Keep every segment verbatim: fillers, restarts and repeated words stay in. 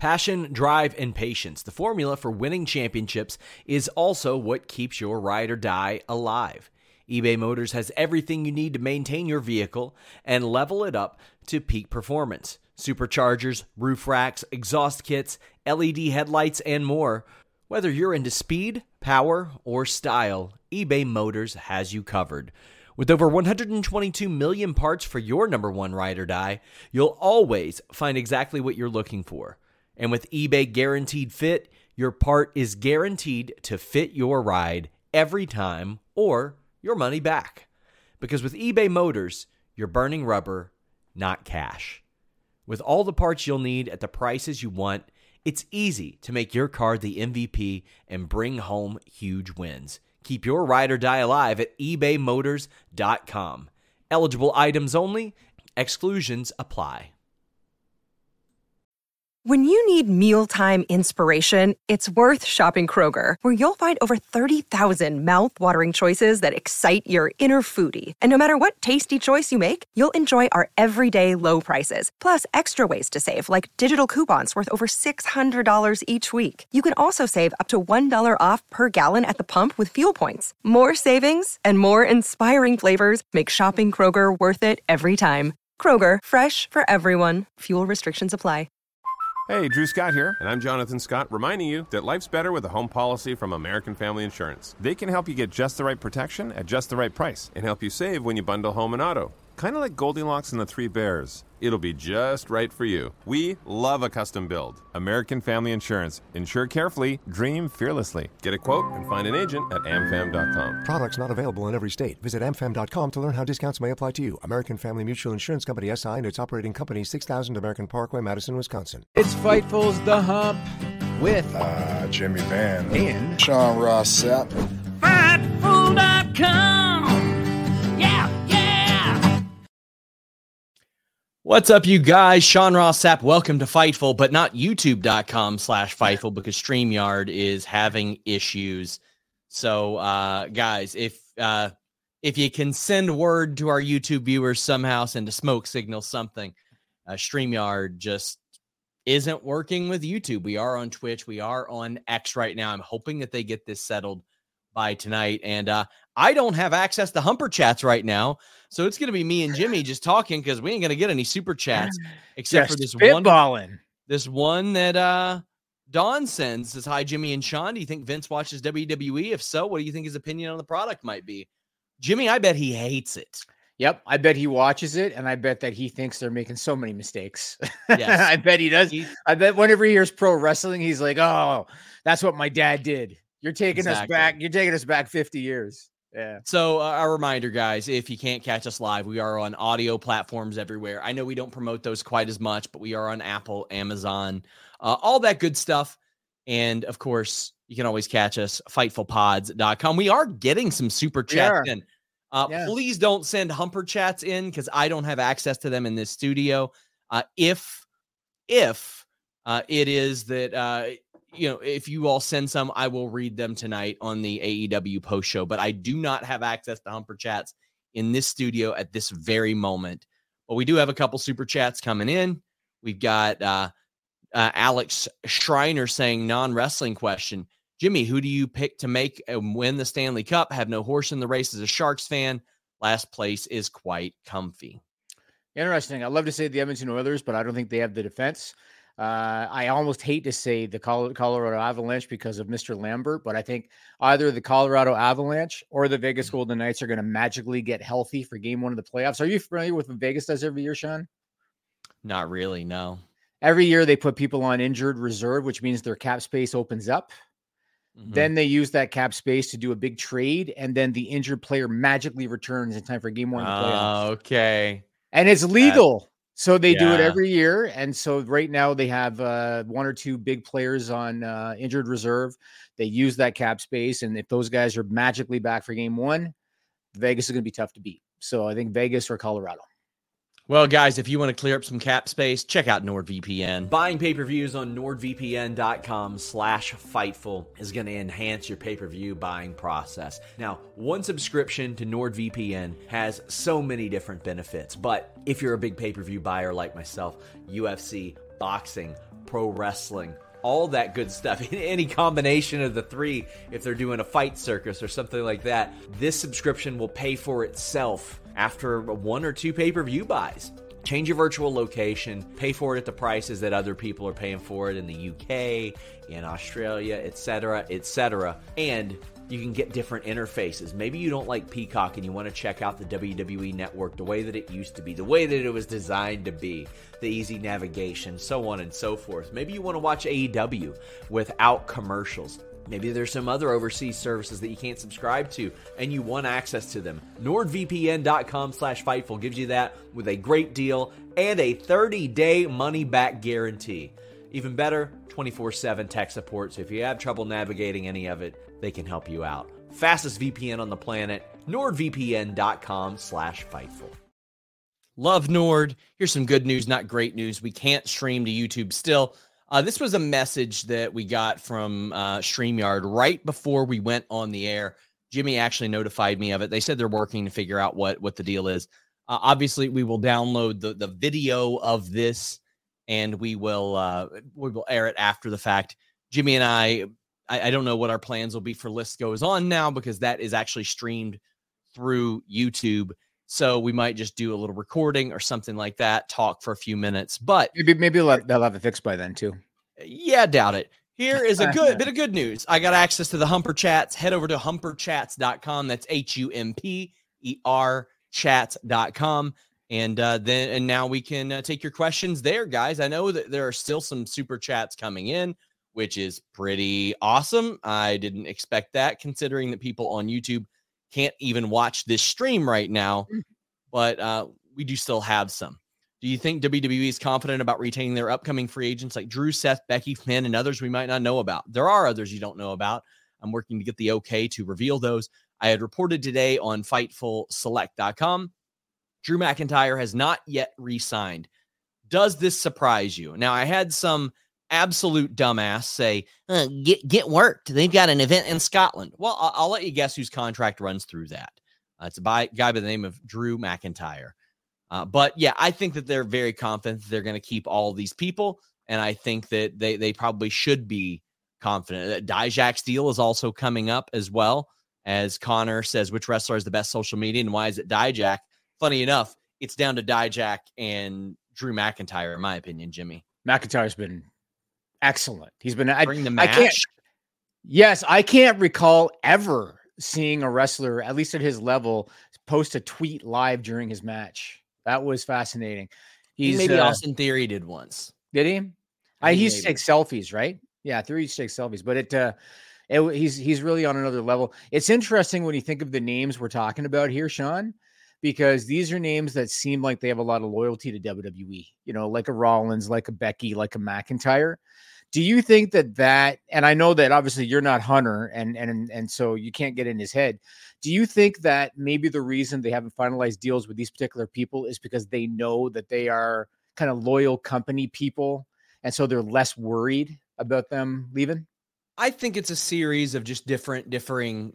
Passion, drive, and patience, the formula for winning championships, is also what keeps your ride or die alive. eBay Motors has everything you need to maintain your vehicle and level it up to peak performance. Superchargers, roof racks, exhaust kits, L E D headlights, and more. Whether you're into speed, power, or style, eBay Motors has you covered. With over one hundred twenty-two million parts for your number one ride or die, you'll always find exactly what you're looking for. And with eBay Guaranteed Fit, your part is guaranteed to fit your ride every time or your money back. Because with eBay Motors, you're burning rubber, not cash. With all the parts you'll need at the prices you want, it's easy to make your car the M V P and bring home huge wins. Keep your ride or die alive at ebay motors dot com. Eligible items only. Exclusions apply. When you need mealtime inspiration, it's worth shopping Kroger, where you'll find over thirty thousand mouth-watering choices that excite your inner foodie. And no matter what tasty choice you make, you'll enjoy our everyday low prices, plus extra ways to save, like digital coupons worth over six hundred dollars each week. You can also save up to one dollar off per gallon at the pump with fuel points. More savings and more inspiring flavors make shopping Kroger worth it every time. Kroger, fresh for everyone. Fuel restrictions apply. Hey, Drew Scott here, and I'm Jonathan Scott, reminding you that life's better with a home policy from American Family Insurance. They can help you get just the right protection at just the right price and help you save when you bundle home and auto. Kind of like Goldilocks and the Three Bears. It'll be just right for you. We love a custom build. American Family Insurance. Insure carefully, dream fearlessly. Get a quote and find an agent at am fam dot com. Products not available in every state. Visit am fam dot com to learn how discounts may apply to you. American Family Mutual Insurance Company S I and its operating company, six thousand American Parkway, Madison, Wisconsin. It's Fightful's The Hump with uh, Jimmy Van and Sean Ross Sapp. Fightful dot com. Yeah, yeah. What's up, you guys? Sean Ross Sapp. Welcome to Fightful, but not youtube dot com slash Fightful because StreamYard is having issues. So, uh, guys, if uh, if you can send word to our YouTube viewers somehow, send a smoke signal, something, uh, StreamYard just isn't working with YouTube. We are on Twitch. We are on X right now. I'm hoping that they get this settled by tonight. And uh, I don't have access to Humper Chats right now. So it's going to be me and Jimmy just talking because we ain't going to get any super chats except just for this spitballing. one. This one that uh, Dawn sends says, "Hi, Jimmy and Sean. Do you think Vince watches W W E? If so, what do you think his opinion on the product might be?" Jimmy, I bet he hates it. Yep, I bet he watches it, and I bet that he thinks they're making so many mistakes. Yes. I bet he does. He, I bet whenever he hears pro wrestling, he's like, "Oh, that's what my dad did. You're taking exactly. us back. You're taking us back fifty years." Yeah. So uh, a reminder, guys, if you can't catch us live, we are on audio platforms everywhere. I know we don't promote those quite as much, but we are on Apple, Amazon, uh, all that good stuff. And of course, you can always catch us, fightful pods dot com. We are getting some super chats in. Uh, yeah. Please don't send Humper Chats in because I don't have access to them in this studio. Uh, if if uh, it is that, uh, you know, if you all send some, I will read them tonight on the A E W post show. But I do not have access to Humper Chats in this studio at this very moment. But we do have a couple super chats coming in. We've got uh, uh, Alex Schreiner saying non-wrestling question. Jimmy, who do you pick to make and win the Stanley Cup? Have no horse in the race as a Sharks fan. Last place is quite comfy. Interesting. I'd love to say the Edmonton Oilers, but I don't think they have the defense. Uh, I almost hate to say the Colorado Avalanche because of Mister Lambert, but I think either the Colorado Avalanche or the Vegas Golden Knights are going to magically get healthy for game one of the playoffs. Are you familiar with what Vegas does every year, Sean? Not really, no. Every year they put people on injured reserve, which means their cap space opens up. Mm-hmm. Then they use that cap space to do a big trade, and then the injured player magically returns in time for game one of the playoffs. Uh, okay. And it's legal. That, so they yeah. do it every year. And so right now they have uh, one or two big players on uh, injured reserve. They use that cap space. And if those guys are magically back for game one, Vegas is going to be tough to beat. So I think Vegas or Colorado. Well, guys, if you want to clear up some cap space, check out NordVPN. Buying pay-per-views on nordvpn dot com slash Fightful is going to enhance your pay-per-view buying process. Now, one subscription to NordVPN has so many different benefits, but if you're a big pay-per-view buyer like myself, U F C, boxing, pro wrestling, all that good stuff. Any combination of the three, if they're doing a fight circus or something like that, this subscription will pay for itself after one or two pay-per-view buys. Change your virtual location, pay for it at the prices that other people are paying for it in the U K, in Australia, et cetera, et cetera. And you can get different interfaces. Maybe you don't like Peacock and you want to check out the W W E Network the way that it used to be, the way that it was designed to be, the easy navigation, so on and so forth. Maybe you want to watch A E W without commercials. Maybe there's some other overseas services that you can't subscribe to and you want access to them. NordVPN.com slash Fightful gives you that with a great deal and a thirty-day money-back guarantee. Even better, twenty-four seven tech support, so if you have trouble navigating any of it, they can help you out. Fastest V P N on the planet, NordVPN.com slash Fightful. Love Nord. Here's some good news, not great news. We can't stream to YouTube still. Uh, this was a message that we got from uh, StreamYard right before we went on the air. Jimmy actually notified me of it. They said they're working to figure out what, what the deal is. Uh, obviously, we will download the, the video of this, and we will uh, we will air it after the fact. Jimmy and I, I, I don't know what our plans will be for List Goes On now, because that is actually streamed through YouTube. So we might just do a little recording or something like that, talk for a few minutes. But maybe maybe they'll have, they'll have it fixed by then too. Yeah, doubt it. Here is a good bit of good news. I got access to the Humper Chats. Head over to humper chats dot com. That's H U M P E R chats dot com. And uh, then and now we can uh, take your questions there, guys. I know that there are still some super chats coming in, which is pretty awesome. I didn't expect that, considering that people on YouTube can't even watch this stream right now, but uh, we do still have some. Do you think W W E is confident about retaining their upcoming free agents like Drew, Seth, Becky, Finn, and others we might not know about? There are others you don't know about. I'm working to get the okay to reveal those. I had reported today on Fightful Select dot com. Drew McIntyre has not yet re-signed. Does this surprise you? Now, I had some absolute dumbass say, uh, get get worked. They've got an event in Scotland. Well, I'll, I'll let you guess whose contract runs through that. Uh, it's a by, guy by the name of Drew McIntyre. Uh, but yeah, I think that they're very confident that they're going to keep all these people. And I think that they, they probably should be confident. That Dijak's deal is also coming up as well. As Connor says, which wrestler is the best social media and why is it Dijak? Funny enough, it's down to Dijak and Drew McIntyre, in my opinion, Jimmy. McIntyre's been excellent. He's been I, During the match. I can't, yes, I can't recall ever seeing a wrestler, at least at his level, post a tweet live during his match. That was fascinating. He's Maybe uh, Austin Theory did once. Did he? I, I he used to maybe. take selfies, right? Yeah, Theory used to take selfies, but it, uh, it he's he's really on another level. It's interesting when you think of the names we're talking about here, Sean, because these are names that seem like they have a lot of loyalty to W W E. You know, like a Rollins, like a Becky, like a McIntyre. Do you think that that, and I know that obviously you're not Hunter, and and and so you can't get in his head. Do you think that maybe the reason they haven't finalized deals with these particular people is because they know that they are kind of loyal company people, and so they're less worried about them leaving? I think it's a series of just different, differing,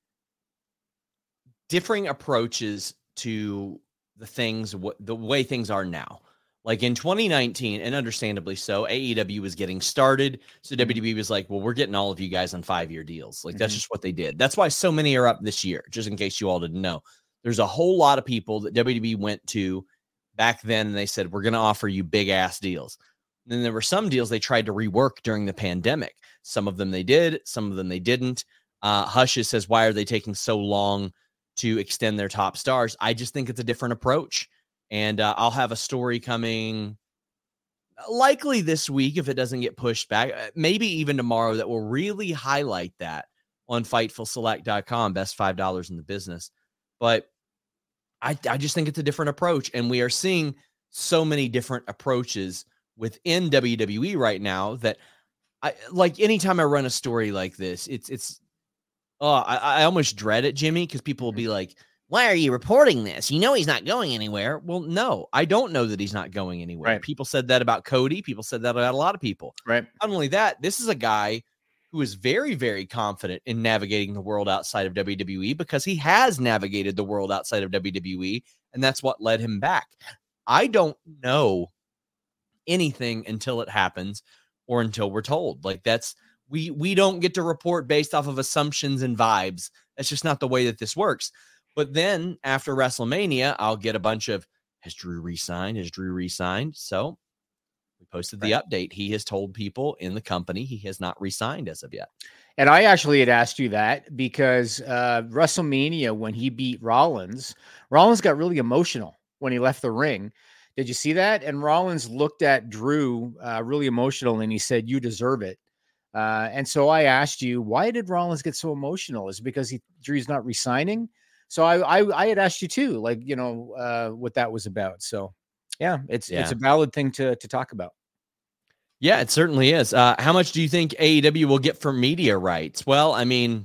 differing approaches to the things, what the way things are now. Like in twenty nineteen, and understandably so, A E W was getting started. So W W E was like, well, we're getting all of you guys on five-year deals. Like, mm-hmm. That's just what they did. That's why so many are up this year, just in case you all didn't know. There's a whole lot of people that W W E went to back then, and they said, we're going to offer you big-ass deals. And then there were some deals they tried to rework during the pandemic. Some of them they did. Some of them they didn't. Uh, Hushes says, why are they taking so long to extend their top stars? I just think it's a different approach. And uh, I'll have a story coming likely this week if it doesn't get pushed back, maybe even tomorrow, that will really highlight that on Fightful Select dot com, best five dollars in the business. But I, I just think it's a different approach. And we are seeing so many different approaches within W W E right now that I like anytime I run a story like this, it's, it's, oh, I, I almost dread it, Jimmy, because people will be like, why are you reporting this? You know he's not going anywhere. Well, no, I don't know that he's not going anywhere. Right. People said that about Cody. People said that about a lot of people. Right. Not only that, this is a guy who is very, very confident in navigating the world outside of W W E because he has navigated the world outside of W W E, and that's what led him back. I don't know anything until it happens or until we're told. Like that's, we, we don't get to report based off of assumptions and vibes. That's just not the way that this works. But then after WrestleMania, I'll get a bunch of, has Drew re-signed? Has Drew re-signed? So we posted the right. update. He has told people in the company he has not re-signed as of yet. And I actually had asked you that because uh, WrestleMania, when he beat Rollins, Rollins got really emotional when he left the ring. Did you see that? And Rollins looked at Drew uh, really emotional and he said, you deserve it. Uh, and so I asked you, why did Rollins get so emotional? Is it because he Drew's not re-signing? So I, I, I had asked you too, like, you know, uh, what that was about. So yeah, it's, yeah. it's a valid thing to, to talk about. Yeah, it certainly is. Uh, how much do you think A E W will get for media rights? Well, I mean,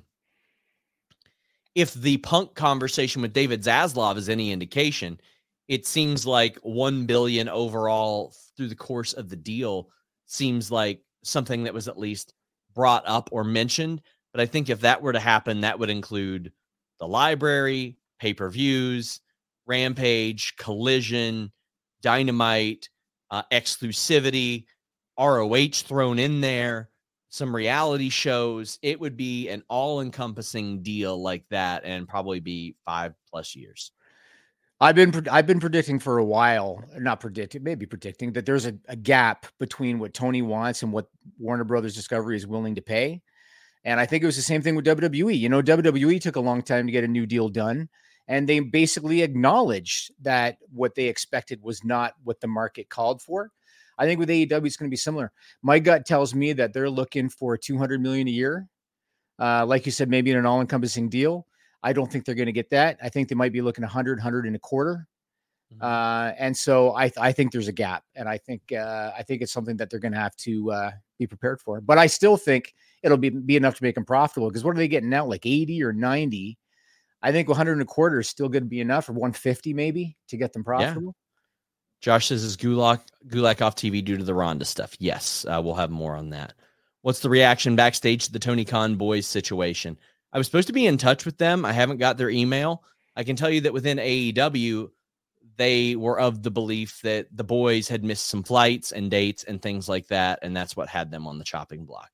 if the Punk conversation with David Zaslav is any indication, it seems like one billion dollars overall through the course of the deal seems like something that was at least brought up or mentioned. But I think if that were to happen, that would include the library, pay-per-views, Rampage, Collision, Dynamite, uh, exclusivity, R O H thrown in there, some reality shows. It would be an all-encompassing deal like that and probably be five plus years. I've been I've been predicting for a while, not predicting, maybe predicting that there's a, a gap between what Tony wants and what Warner Brothers Discovery is willing to pay. And I think it was the same thing with W W E. You know, W W E took a long time to get a new deal done, and they basically acknowledged that what they expected was not what the market called for. I think with A E W, it's going to be similar. My gut tells me that they're looking for two hundred million dollars a year. Uh, like you said, maybe in an all-encompassing deal. I don't think they're going to get that. I think they might be looking one hundred, one hundred and a quarter. Mm-hmm. Uh, and so I, I think there's a gap, and I think, uh, I think it's something that they're going to have to uh, be prepared for, but I still think it'll be, be enough to make them profitable. Because what are they getting now? Like eighty or ninety. I think one hundred and a quarter is still going to be enough, or one fifty maybe, to get them profitable. Yeah. Josh says, is Gulak, Gulak off T V due to the Ronda stuff? Yes. Uh, we'll have more on that. What's the reaction backstage to the Tony Khan boys situation? I was supposed to be in touch with them. I haven't got their email. I can tell you that within A E W, they were of the belief that the boys had missed some flights and dates and things like that, and that's what had them on the chopping block.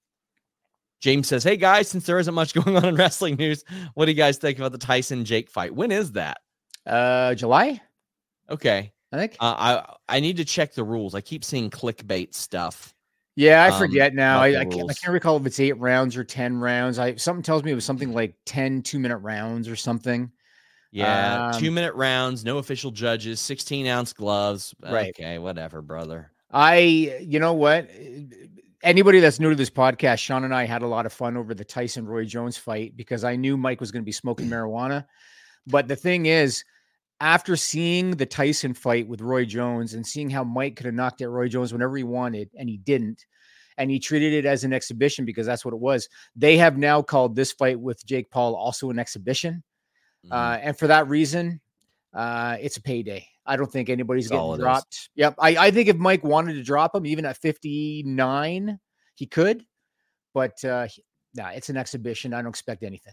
James says, hey, guys, since there isn't much going on in wrestling news, what do you guys think about the Tyson-Jake fight? When is that? Uh, July? Okay. I think. Uh, I I need to check the rules. I keep seeing clickbait stuff. Yeah, I forget um, now. I, I, can't, I can't recall if it's eight rounds or ten rounds. I Something tells me it was something like ten two-minute rounds or something. Yeah, um, two-minute rounds, no official judges, sixteen-ounce gloves. Right. Okay, whatever, brother. I, you know what? Anybody that's new to this podcast, Sean and I had a lot of fun over the Tyson-Roy Jones fight because I knew Mike was going to be smoking marijuana. But the thing is, after seeing the Tyson fight with Roy Jones and seeing how Mike could have knocked out Roy Jones whenever he wanted, and he didn't, and he treated it as an exhibition because that's what it was. They have now called this fight with Jake Paul also an exhibition. Mm-hmm. Uh, and for that reason, uh, it's a payday. I don't think anybody's that's getting dropped. Is. Yep. I, I think if Mike wanted to drop him, even at fifty-nine, he could. But uh, no, nah, it's an exhibition. I don't expect anything.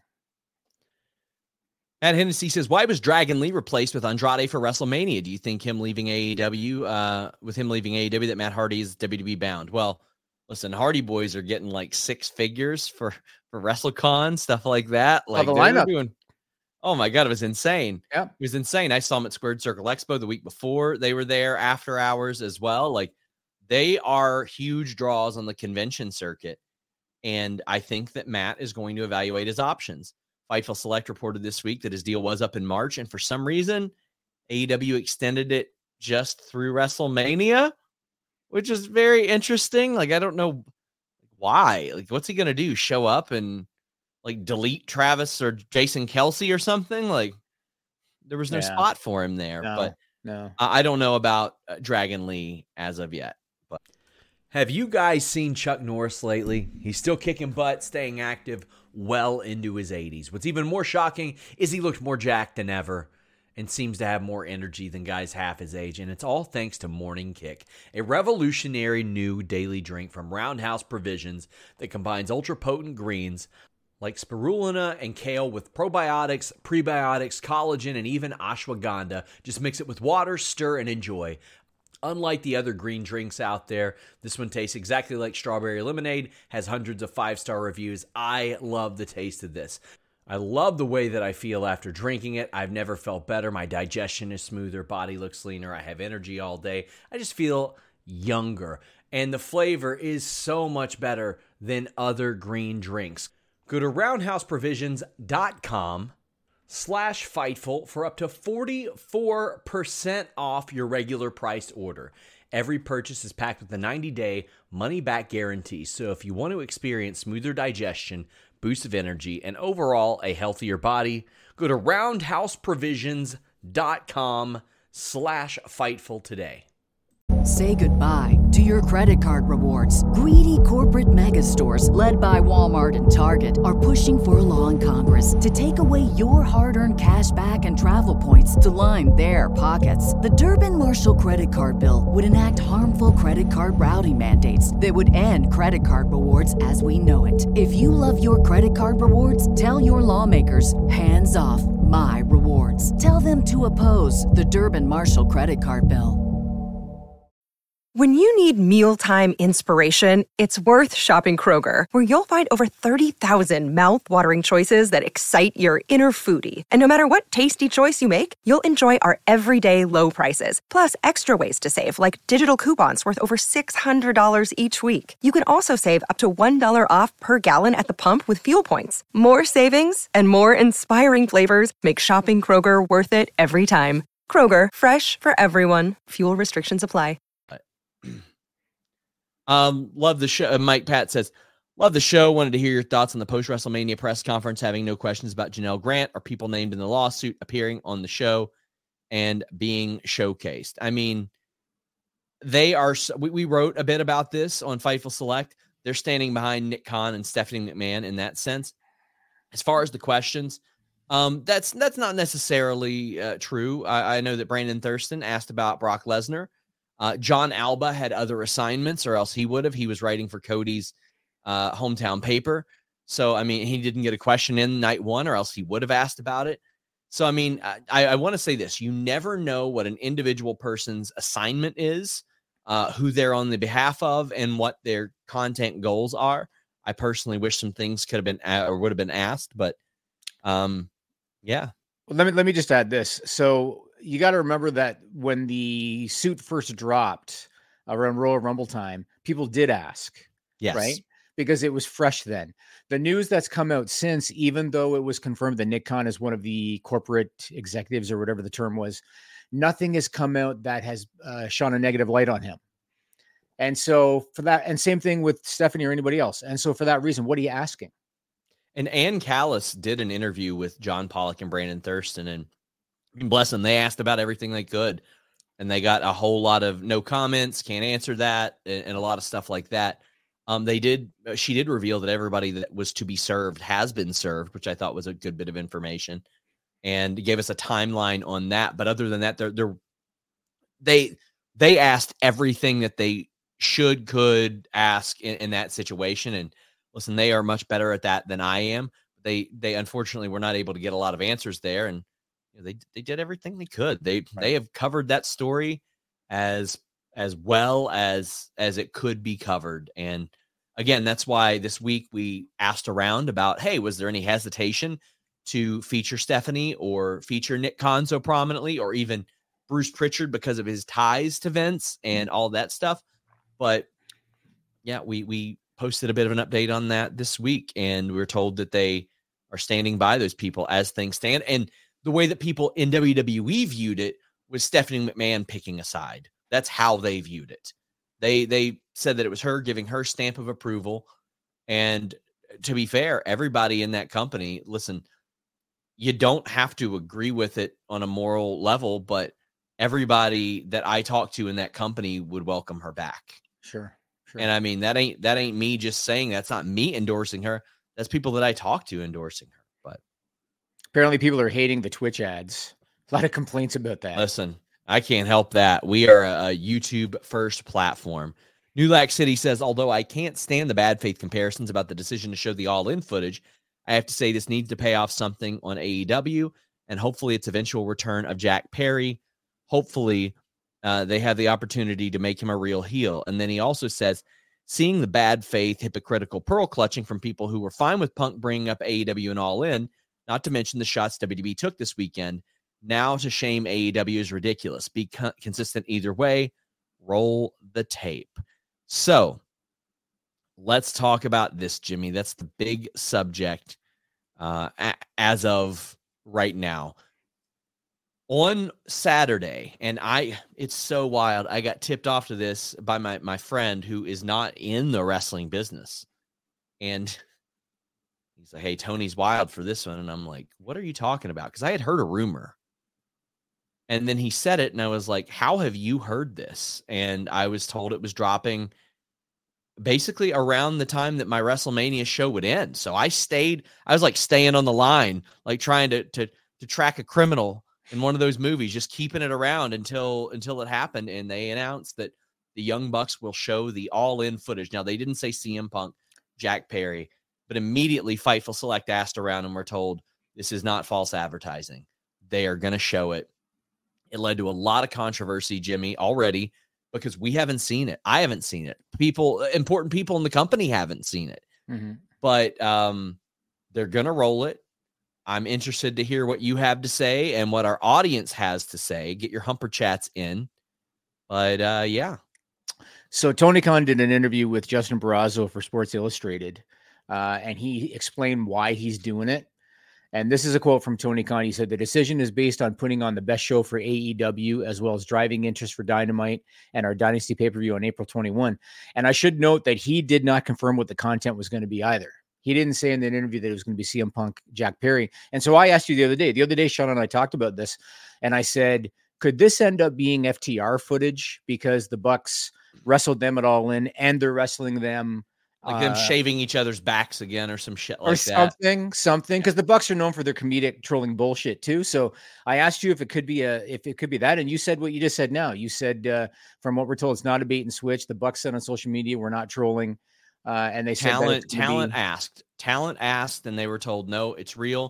Matt Hennessy says, why was Dragon Lee replaced with Andrade for WrestleMania? Do you think him leaving A E W, uh, with him leaving A E W, that Matt Hardy is W W E bound? Well, listen, Hardy boys are getting like six figures for, for WrestleCon, stuff like that. Like oh, the lineup. Doing, oh my God, it was insane. Yeah. It was insane. I saw them at Squared Circle Expo the week before. They were there after hours as well. Like they are huge draws on the convention circuit. And I think that Matt is going to evaluate his options. Fightful Select reported this week that his deal was up in March, and for some reason, A E W extended it just through WrestleMania, which is very interesting. Like, I don't know why. Like, what's he going to do? Show up and, like, delete Travis or Jason Kelsey or something? Like, there was no yeah. spot for him there. No, but no. I don't know about uh, Dragon Lee as of yet. But have you guys seen Chuck Norris lately? He's still kicking butt, staying active well into his eighties. What's even more shocking is he looked more jacked than ever and seems to have more energy than guys half his age, and it's all thanks to Morning Kick, a revolutionary new daily drink from Roundhouse Provisions that combines ultra-potent greens like spirulina and kale with probiotics, prebiotics, collagen, and even ashwagandha. Just mix it with water, stir, and enjoy. Unlike the other green drinks out there, this one tastes exactly like strawberry lemonade, has hundreds of five-star reviews. I love the taste of this. I love the way that I feel after drinking it. I've never felt better. My digestion is smoother, body looks leaner, I have energy all day. I just feel younger. And the flavor is so much better than other green drinks. Go to roundhouseprovisions.com slash Fightful for up to forty-four percent off your regular priced order. Every purchase is packed with a ninety-day money-back guarantee. So if you want to experience smoother digestion, boost of energy, and overall a healthier body, go to roundhouseprovisions.com slash Fightful today. Say goodbye to your credit card rewards. Greedy corporate mega stores, led by Walmart and Target, are pushing for a law in Congress to take away your hard-earned cash back and travel points to line their pockets. The Durbin-Marshall credit card bill would enact harmful credit card routing mandates that would end credit card rewards as we know it. If you love your credit card rewards, tell your lawmakers, hands off my rewards. Tell them to oppose the Durbin-Marshall credit card bill. When you need mealtime inspiration, it's worth shopping Kroger, where you'll find over thirty thousand mouth-watering choices that excite your inner foodie. And no matter what tasty choice you make, you'll enjoy our everyday low prices, plus extra ways to save, like digital coupons worth over six hundred dollars each week. You can also save up to one dollar off per gallon at the pump with fuel points. More savings and more inspiring flavors make shopping Kroger worth it every time. Kroger, fresh for everyone. Fuel restrictions apply. Um, love the show. Mike Pat says, love the show. Wanted to hear your thoughts on the post-WrestleMania press conference, having no questions about Janelle Grant or people named in the lawsuit appearing on the show and being showcased. I mean, they are, we, we wrote a bit about this on Fightful Select. They're standing behind Nick Khan and Stephanie McMahon in that sense. As far as the questions, um, that's, that's not necessarily uh, true. I, I know that Brandon Thurston asked about Brock Lesnar. Uh, John Alba had other assignments, or else he would have. He was writing for Cody's uh, hometown paper. So, I mean, he didn't get a question in night one, or else he would have asked about it. So, I mean, I, I want to say this. You never know what an individual person's assignment is, uh, who they're on the behalf of, and what their content goals are. I personally wish some things could have been uh, or would have been asked, but um, yeah. Well, let me let me just add this. So you got to remember that when the suit first dropped around Royal Rumble time, people did ask, yes, right? Because it was fresh then. The news that's come out since, even though it was confirmed that Nick Khan is one of the corporate executives or whatever the term was, nothing has come out that has uh, shone a negative light on him. And so for that, and same thing with Stephanie or anybody else. And so for that reason, what are you asking? And Ann Callis did an interview with John Pollock and Brandon Thurston, and bless them, they asked about everything they could, and they got a whole lot of no comments, can't answer that, and, and a lot of stuff like that. Um, they did, she did reveal that everybody that was to be served has been served, which I thought was a good bit of information, and gave us a timeline on that. But other than that, they're, they're they they asked everything that they should, could ask in, in that situation. And listen, they are much better at that than I am. They they unfortunately were not able to get a lot of answers there, and you know, they they did everything they could. They right. they have covered that story as as well as as it could be covered. And again, that's why this week we asked around about, hey, was there any hesitation to feature Stephanie or feature Nick Khan so prominently, or even Bruce Pritchard because of his ties to Vince and all that stuff. But yeah, we we posted a bit of an update on that this week, and we were told that they are standing by those people as things stand. And the way that people in W W E viewed it was Stephanie McMahon picking a side. That's how they viewed it. They they said that it was her giving her stamp of approval. And to be fair, everybody in that company, listen, you don't have to agree with it on a moral level, but everybody that I talk to in that company would welcome her back. Sure. Sure. And I mean, that ain't, that ain't me just saying, that's not me endorsing her. That's people that I talk to endorsing her. But apparently people are hating the Twitch ads. A lot of complaints about that. Listen, I can't help that. We are a, a YouTube first platform. New Lac City says, although I can't stand the bad faith comparisons about the decision to show the All In footage, I have to say this needs to pay off something on A E W, and hopefully its eventual return of Jack Perry. Hopefully uh, they have the opportunity to make him a real heel. And then he also says, seeing the bad faith, hypocritical pearl clutching from people who were fine with Punk bringing up A E W and All In, not to mention the shots W W E took this weekend, now to shame A E W is ridiculous. Be co- consistent either way. Roll the tape. So let's talk about this, Jimmy. That's the big subject uh, a- as of right now. On Saturday, and I, it's so wild. I got tipped off to this by my, my friend who is not in the wrestling business. And he's like, hey, Tony's wild for this one. And I'm like, what are you talking about? Because I had heard a rumor. And then he said it, and I was like, how have you heard this? And I was told it was dropping basically around the time that my WrestleMania show would end. So I stayed, I was like staying on the line, like trying to to to track a criminal in one of those movies, just keeping it around until until it happened. And they announced that the Young Bucks will show the all-in footage. Now, they didn't say C M Punk, Jack Perry, but immediately Fightful Select asked around and were told, this is not false advertising. They are going to show it. It led to a lot of controversy, Jimmy, already, because we haven't seen it. I haven't seen it. People, important people in the company haven't seen it. Mm-hmm. But um, they're going to roll it. I'm interested to hear what you have to say and what our audience has to say. Get your Humper Chats in. But uh, yeah. So Tony Khan did an interview with Justin Barrasso for Sports Illustrated, uh, and he explained why he's doing it. And this is a quote from Tony Khan. He said, the decision is based on putting on the best show for A E W, as well as driving interest for Dynamite and our Dynasty pay-per-view on April twenty-first. And I should note that he did not confirm what the content was going to be either. He didn't say in that interview that it was going to be C M Punk, Jack Perry. And so I asked you the other day, the other day, Sean and I talked about this, and I said, could this end up being F T R footage because the Bucks wrestled them at All In and they're wrestling them like them uh, shaving each other's backs again or some shit like or that. something, something, because the Bucks are known for their comedic trolling bullshit too. So I asked you if it could be a, if it could be that, and you said what you just said. Now you said, uh, from what we're told, it's not a bait and switch. The Bucks said on social media, we're not trolling, uh, and they said talent, that talent be... asked, talent asked, and they were told no, it's real.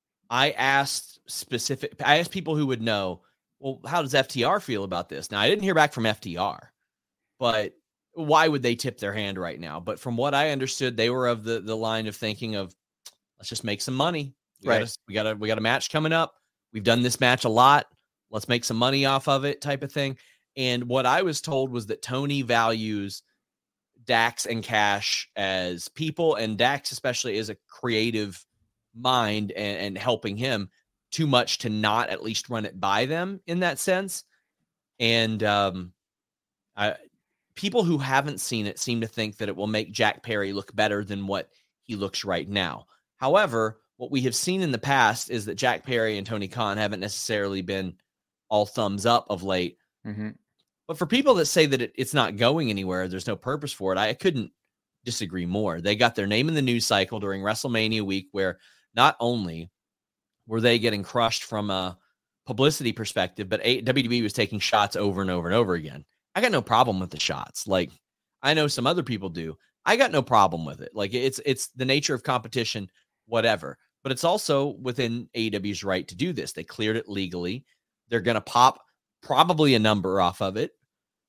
I asked specific, I asked people who would know. Well, how does F T R feel about this? Now I didn't hear back from F T R, but why would they tip their hand right now? But from what I understood, they were of the, the line of thinking of, let's just make some money. We right. Got a, we got a, we got a match coming up. We've done this match a lot. Let's make some money off of it type of thing. And what I was told was that Tony values Dax and Cash as people, and Dax especially is a creative mind and, and helping him too much to not at least run it by them in that sense. And um, I, people who haven't seen it seem to think that it will make Jack Perry look better than what he looks right now. However, what we have seen in the past is that Jack Perry and Tony Khan haven't necessarily been all thumbs up of late. Mm-hmm. But for people that say that it, it's not going anywhere, there's no purpose for it, I, I couldn't disagree more. They got their name in the news cycle during WrestleMania week, where not only were they getting crushed from a publicity perspective, but a- W W E was taking shots over and over and over again. I got no problem with the shots. Like, I know some other people do. I got no problem with it. Like, it's it's the nature of competition, whatever. But it's also within A E W's right to do this. They cleared it legally. They're going to pop probably a number off of it.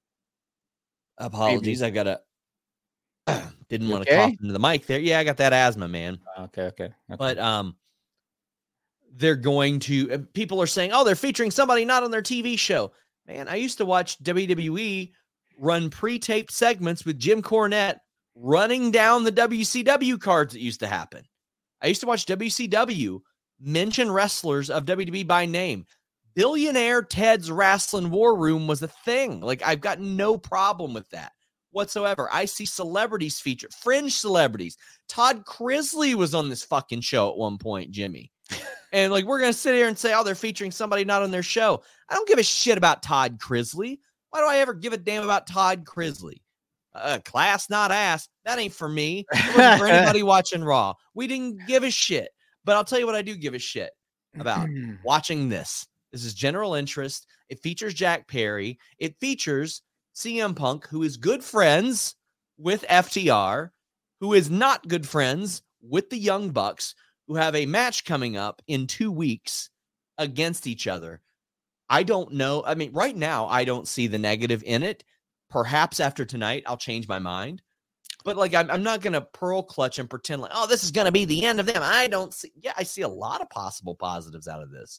Apologies. Maybe. I got to, didn't want to okay? cough into the mic there. Yeah, I got that asthma, man. Okay, okay. okay. But um, they're going to, people are saying, oh, they're featuring somebody not on their T V show. Man, I used to watch W W E run pre-taped segments with Jim Cornette running down the W C W cards that used to happen. I used to watch W C W mention wrestlers of W W E by name. Billionaire Ted's Wrestling War Room was a thing. Like, I've got no problem with that whatsoever. I see celebrities featured, fringe celebrities. Todd Crisley was on this fucking show at one point, Jimmy. And like, we're going to sit here and say, oh, they're featuring somebody not on their show. I don't give a shit about Todd Crisley. Why do I ever give a damn about Todd Crisley? Uh, class, not ass. That ain't for me. It wasn't for anybody watching Raw. We didn't give a shit. But I'll tell you what I do give a shit about watching this. This is general interest. It features Jack Perry. It features C M Punk, who is good friends with F T R, who is not good friends with the Young Bucks, who have a match coming up in two weeks against each other. I don't know. I mean, right now, I don't see the negative in it. Perhaps after tonight, I'll change my mind. But like, I'm, I'm not going to pearl clutch and pretend like, oh, this is going to be the end of them. I don't see. Yeah, I see a lot of possible positives out of this.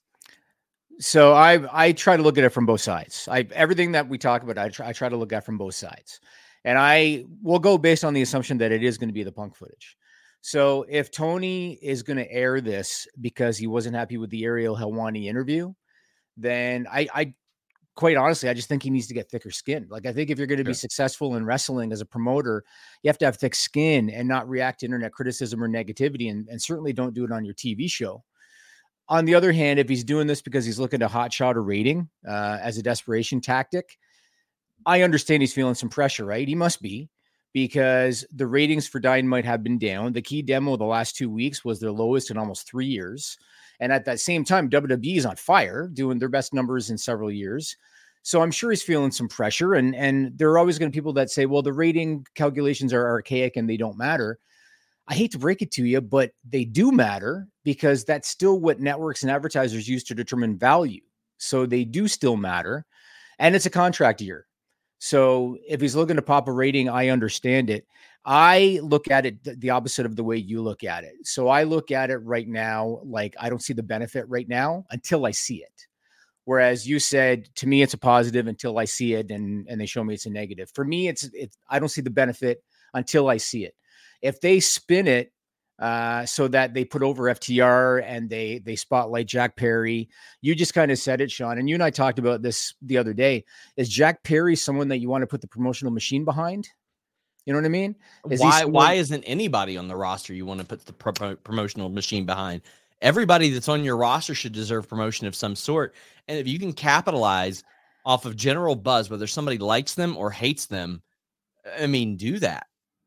So I I try to look at it from both sides. I everything that we talk about, I try, I try to look at from both sides, and I will go based on the assumption that it is going to be the Punk footage. So if Tony is going to air this because he wasn't happy with the Ariel Helwani interview, then I, I quite honestly, I just think he needs to get thicker skin. Like, I think if you're going to be Sure. successful in wrestling as a promoter, you have to have thick skin and not react to internet criticism or negativity, and, and certainly don't do it on your T V show. On the other hand, if he's doing this because he's looking to hotshot a rating uh, as a desperation tactic, I understand he's feeling some pressure, right? He must be, because the ratings for Dynamite have been down. The key demo the last two weeks was their lowest in almost three years. And at that same time, W W E is on fire, doing their best numbers in several years. So I'm sure he's feeling some pressure. And, and there are always going to be people that say, well, the rating calculations are archaic and they don't matter. I hate to break it to you, but they do matter, because that's still what networks and advertisers use to determine value. So they do still matter. And it's a contract year. So if he's looking to pop a rating, I understand it. I look at it th- the opposite of the way you look at it. So I look at it right now like I don't see the benefit right now until I see it. Whereas you said, to me, it's a positive until I see it, and, and they show me it's a negative. For me, it's it's I don't see the benefit until I see it. If they spin it uh, so that they put over F T R and they they spotlight Jack Perry, you just kind of said it, Sean, and you and I talked about this the other day. Is Jack Perry someone that you want to put the promotional machine behind? You know what I mean? Is why someone- why isn't anybody on the roster you want to put the pro- promotional machine behind? Everybody that's on your roster should deserve promotion of some sort. And if you can capitalize off of general buzz, whether somebody likes them or hates them, I mean, do that.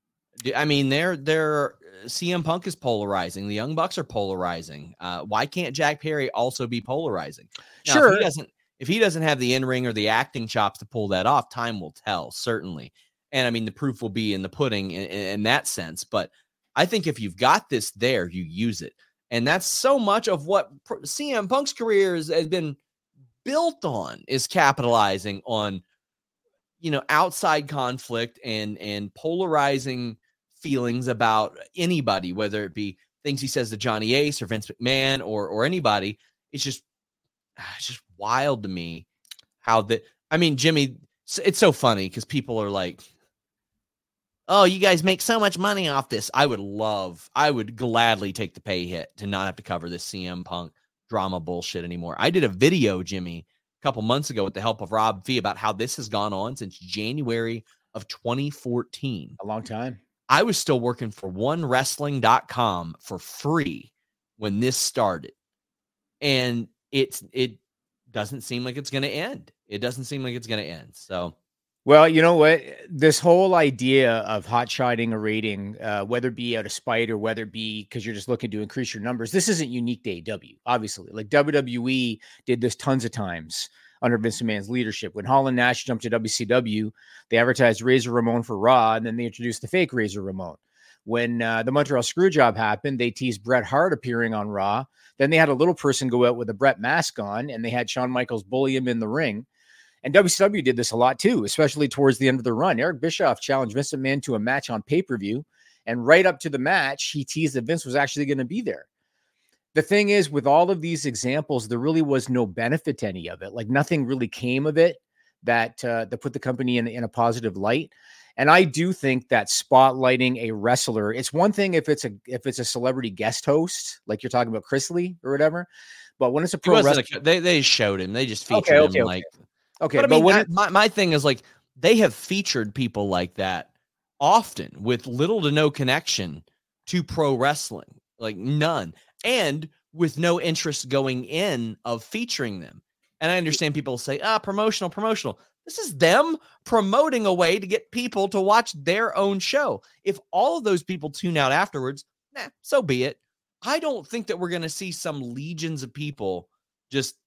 I mean, they're they're C M Punk is polarizing. The Young Bucks are polarizing. Uh, why can't Jack Perry also be polarizing? Now, Sure. If he doesn't, if he doesn't have the in-ring or the acting chops to pull that off, time will tell, certainly. And I mean, the proof will be in the pudding in, in, in that sense. But I think if you've got this there, you use it. And that's so much of what C M Punk's career has, has been built on, is capitalizing on, you know, outside conflict and and polarizing feelings about anybody, whether it be things he says to Johnny Ace or Vince McMahon or or anybody. It's just it's just wild to me how that. I mean, Jimmy, it's so funny because people are like, oh, you guys make so much money off this. I would love, I would gladly take the pay hit to not have to cover this C M Punk drama bullshit anymore. I did a video, Jimmy, a couple months ago with the help of Rob Fee about how this has gone on since January of twenty fourteen. A long time. I was still working for one wrestling dot com for free when this started. And it's, it doesn't seem like it's going to end. It doesn't seem like it's going to end. So, well, you know what? This whole idea of hot-shotting a rating, uh, whether it be out of spite or whether it be because you're just looking to increase your numbers, this isn't unique to A E W, obviously. Like, W W E did this tons of times under Vince McMahon's leadership. When Hall and Nash jumped to W C W, they advertised Razor Ramon for Raw, and then they introduced the fake Razor Ramon. When uh, the Montreal Screwjob happened, they teased Bret Hart appearing on Raw. Then they had a little person go out with a Bret mask on, and they had Shawn Michaels bully him in the ring. And W C W did this a lot too, especially towards the end of the run. Eric Bischoff challenged Vince McMahon to a match on pay-per-view, and right up to the match, he teased that Vince was actually going to be there. The thing is, with all of these examples, there really was no benefit to any of it. Like, nothing really came of it that uh, that put the company in, in a positive light. And I do think that spotlighting a wrestler, it's one thing if it's a if it's a celebrity guest host, like you're talking about Chris Lee or whatever. But when it's a pro wrestler, a, they they showed him. They just featured okay, okay, him okay. like. Okay, but I but mean, when that, it, my my thing is like they have featured people like that often with little to no connection to pro wrestling, like none, and with no interest going in of featuring them. And I understand people say, ah, promotional, promotional. This is them promoting a way to get people to watch their own show. If all of those people tune out afterwards, nah, so be it. I don't think that we're going to see some legions of people just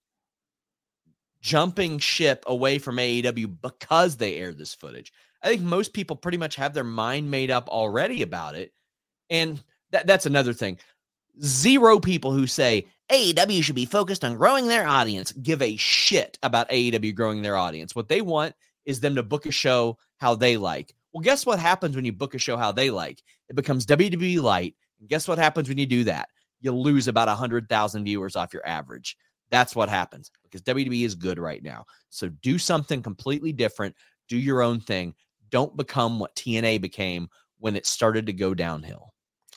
jumping ship away from A E W because they air this footage. I think most people pretty much have their mind made up already about it. And that, that's another thing. Zero people who say A E W should be focused on growing their audience give a shit about A E W growing their audience. What they want is them to book a show how they like. Well, guess what happens when you book a show how they like? It becomes W W E light. And guess what happens when you do that? You lose about one hundred thousand viewers off your average. That's what happens because W W E is good right now. So do something completely different. Do your own thing. Don't become what T N A became when it started to go downhill.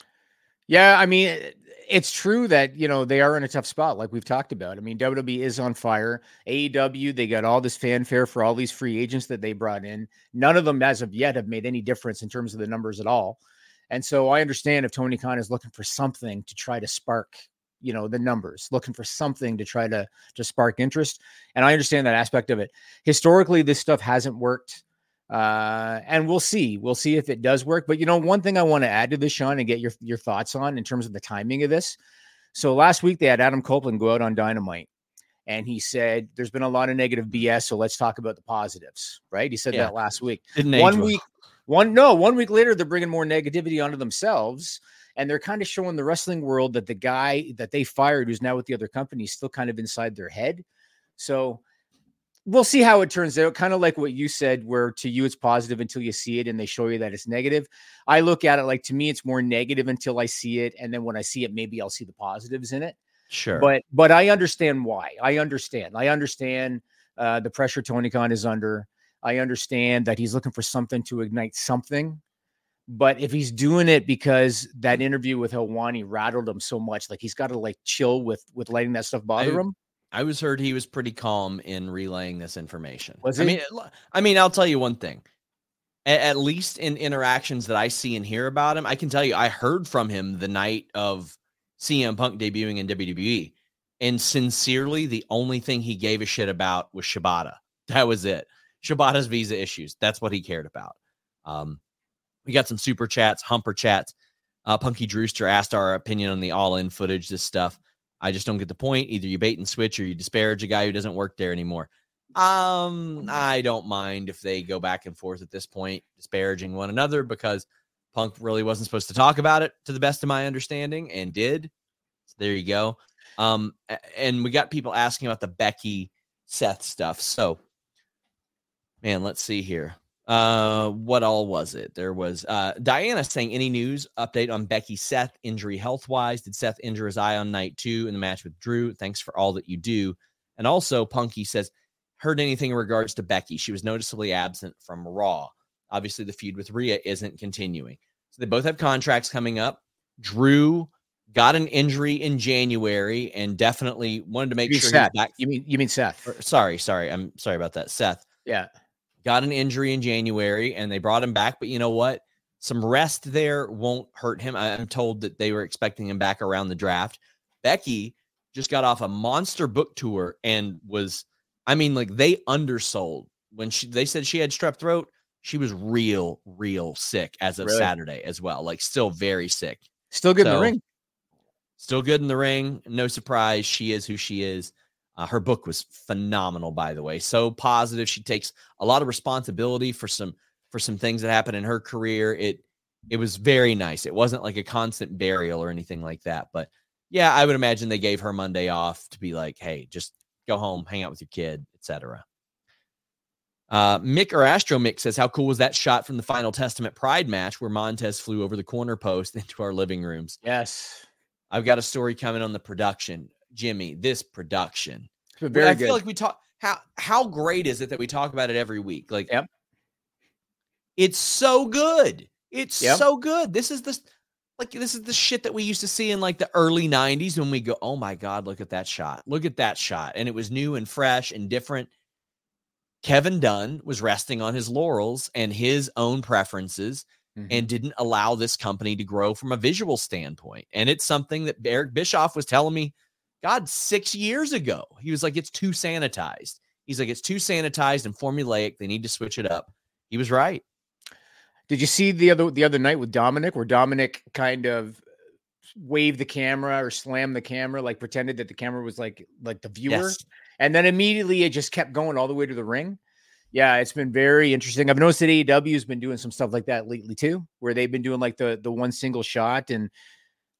Yeah, I mean, it's true that, you know, they are in a tough spot like we've talked about. I mean, W W E is on fire. A E W, they got all this fanfare for all these free agents that they brought in. None of them as of yet have made any difference in terms of the numbers at all. And so I understand if Tony Khan is looking for something to try to spark, you know, the numbers, looking for something to try to, to spark interest. And I understand that aspect of it. Historically, this stuff hasn't worked. Uh, and we'll see. We'll see if it does work. But, you know, one thing I want to add to this, Sean, and get your, your thoughts on in terms of the timing of this. So last week they had Adam Copeland go out on Dynamite and he said, there's been a lot of negative B S. So let's talk about the positives, right? He said yeah. that last week. Didn't one week, one, no, one week later, they're bringing more negativity onto themselves. And they're kind of showing the wrestling world that the guy that they fired, who's now with the other company, is still kind of inside their head. So we'll see how it turns out. Kind of like what you said, where to you it's positive until you see it and they show you that it's negative. I look at it like, to me, it's more negative until I see it. And then when I see it, maybe I'll see the positives in it. Sure. But, but I understand why. I understand. I understand uh, the pressure Tony Khan is under. I understand that he's looking for something to ignite something. But if he's doing it because that interview with Helwani rattled him so much, like he's got to like chill with, with letting that stuff bother I, him. I was heard he was pretty calm in relaying this information. Was I he? mean, I mean, I'll tell you one thing. At, at least in interactions that I see and hear about him, I can tell you I heard from him the night of C M Punk debuting in W W E. And sincerely, the only thing he gave a shit about was Shibata. That was it. Shibata's visa issues. That's what he cared about. Um, we got some super chats, humper chats. Uh, Punky Drewster asked our opinion on the all-in footage, this stuff. I just don't get the point. Either you bait and switch or you disparage a guy who doesn't work there anymore. Um, I don't mind if they go back and forth at this point, disparaging one another, because Punk really wasn't supposed to talk about it, to the best of my understanding, and did. So there you go. Um, and we got people asking about the Becky Seth stuff. So, man, let's see here. Uh, what all was it? There was uh Diana saying, any news update on Becky Seth injury health wise? Did Seth injure his eye on night two in the match with Drew? Thanks for all that you do. And also Punky says, heard anything in regards to Becky? She was noticeably absent from Raw. Obviously the feud with Rhea isn't continuing. So they both have contracts coming up. Drew got an injury in January and definitely wanted to make sure Seth. he's back. You mean, you mean Seth? Or, sorry, sorry. I'm sorry about that. Seth. Yeah. Got an injury in January and they brought him back. But you know what? Some rest there won't hurt him. I'm told that they were expecting him back around the draft. Becky just got off a monster book tour and was, I mean, like they undersold when she, they said she had strep throat. She was real, real sick as of really? Saturday as well. Like still very sick. Still good so, in the ring. Still good in the ring. No surprise. She is who she is. Uh, her book was phenomenal, by the way. So positive. She takes a lot of responsibility for some for some things that happened in her career. It it was very nice. It wasn't like a constant burial or anything like that. But yeah, I would imagine they gave her Monday off to be like, hey, just go home, hang out with your kid, et cetera. Uh, Mick or Astro Mick says, how cool was that shot from the Final Testament Pride match where Montez flew over the corner post into our living rooms? Yes. I've got a story coming on the production. Jimmy, this production. Very I good. feel like we talk how how great is it that we talk about it every week? Like, yep. It's so good. It's yep. so good. This is the like this is the shit that we used to see in like the early nineties when we go, oh my God, look at that shot. Look at that shot. And it was new and fresh and different. Kevin Dunn was resting on his laurels and his own preferences. Mm-hmm. And didn't allow this company to grow from a visual standpoint. And it's something that Eric Bischoff was telling me, God, six years ago. He was like, it's too sanitized. He's like, it's too sanitized and formulaic. They need to switch it up. He was right. Did you see the other the other night with Dominic, where Dominic kind of waved the camera or slammed the camera, like pretended that the camera was like like the viewer, yes. And then immediately it just kept going all the way to the ring? Yeah, it's been very interesting. I've noticed that A E W has been doing some stuff like that lately too, where they've been doing like the the one single shot. And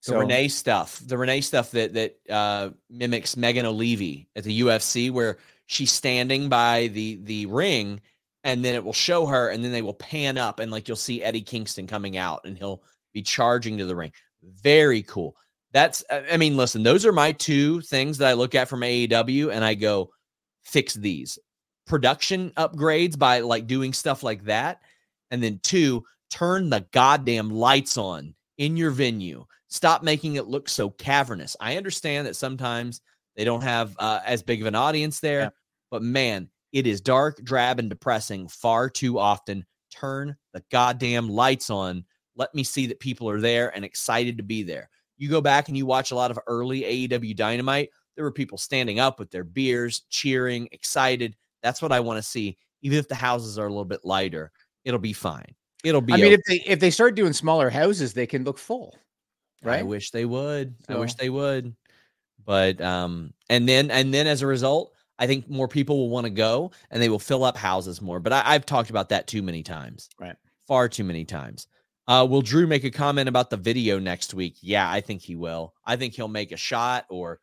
The So Renee stuff, the Renee stuff that that uh, mimics Megan O'Leary at the U F C, where she's standing by the the ring, and then it will show her, and then they will pan up, and like you'll see Eddie Kingston coming out, and he'll be charging to the ring. Very cool. That's, I mean, listen, those are my two things that I look at from A E W, and I go, fix these production upgrades by like doing stuff like that, and then two, turn the goddamn lights on in your venue. Stop making it look so cavernous. I understand that sometimes they don't have uh, as big of an audience there, yeah. but man, it is dark, drab, and depressing far too often. Turn the goddamn lights on. Let me see that people are there and excited to be there. You go back and you watch a lot of early A E W Dynamite, there were people standing up with their beers, cheering, excited. That's what I want to see. Even if the houses are a little bit lighter, it'll be fine. It'll be I mean, okay. if they if they start doing smaller houses, they can look full. Right? I wish they would. So. I wish they would. But um, and then and then as a result, I think more people will want to go and they will fill up houses more. But I, I've talked about that too many times. Right. Far too many times. Uh, will Drew make a comment about the video next week? Yeah, I think he will. I think he'll make a shot or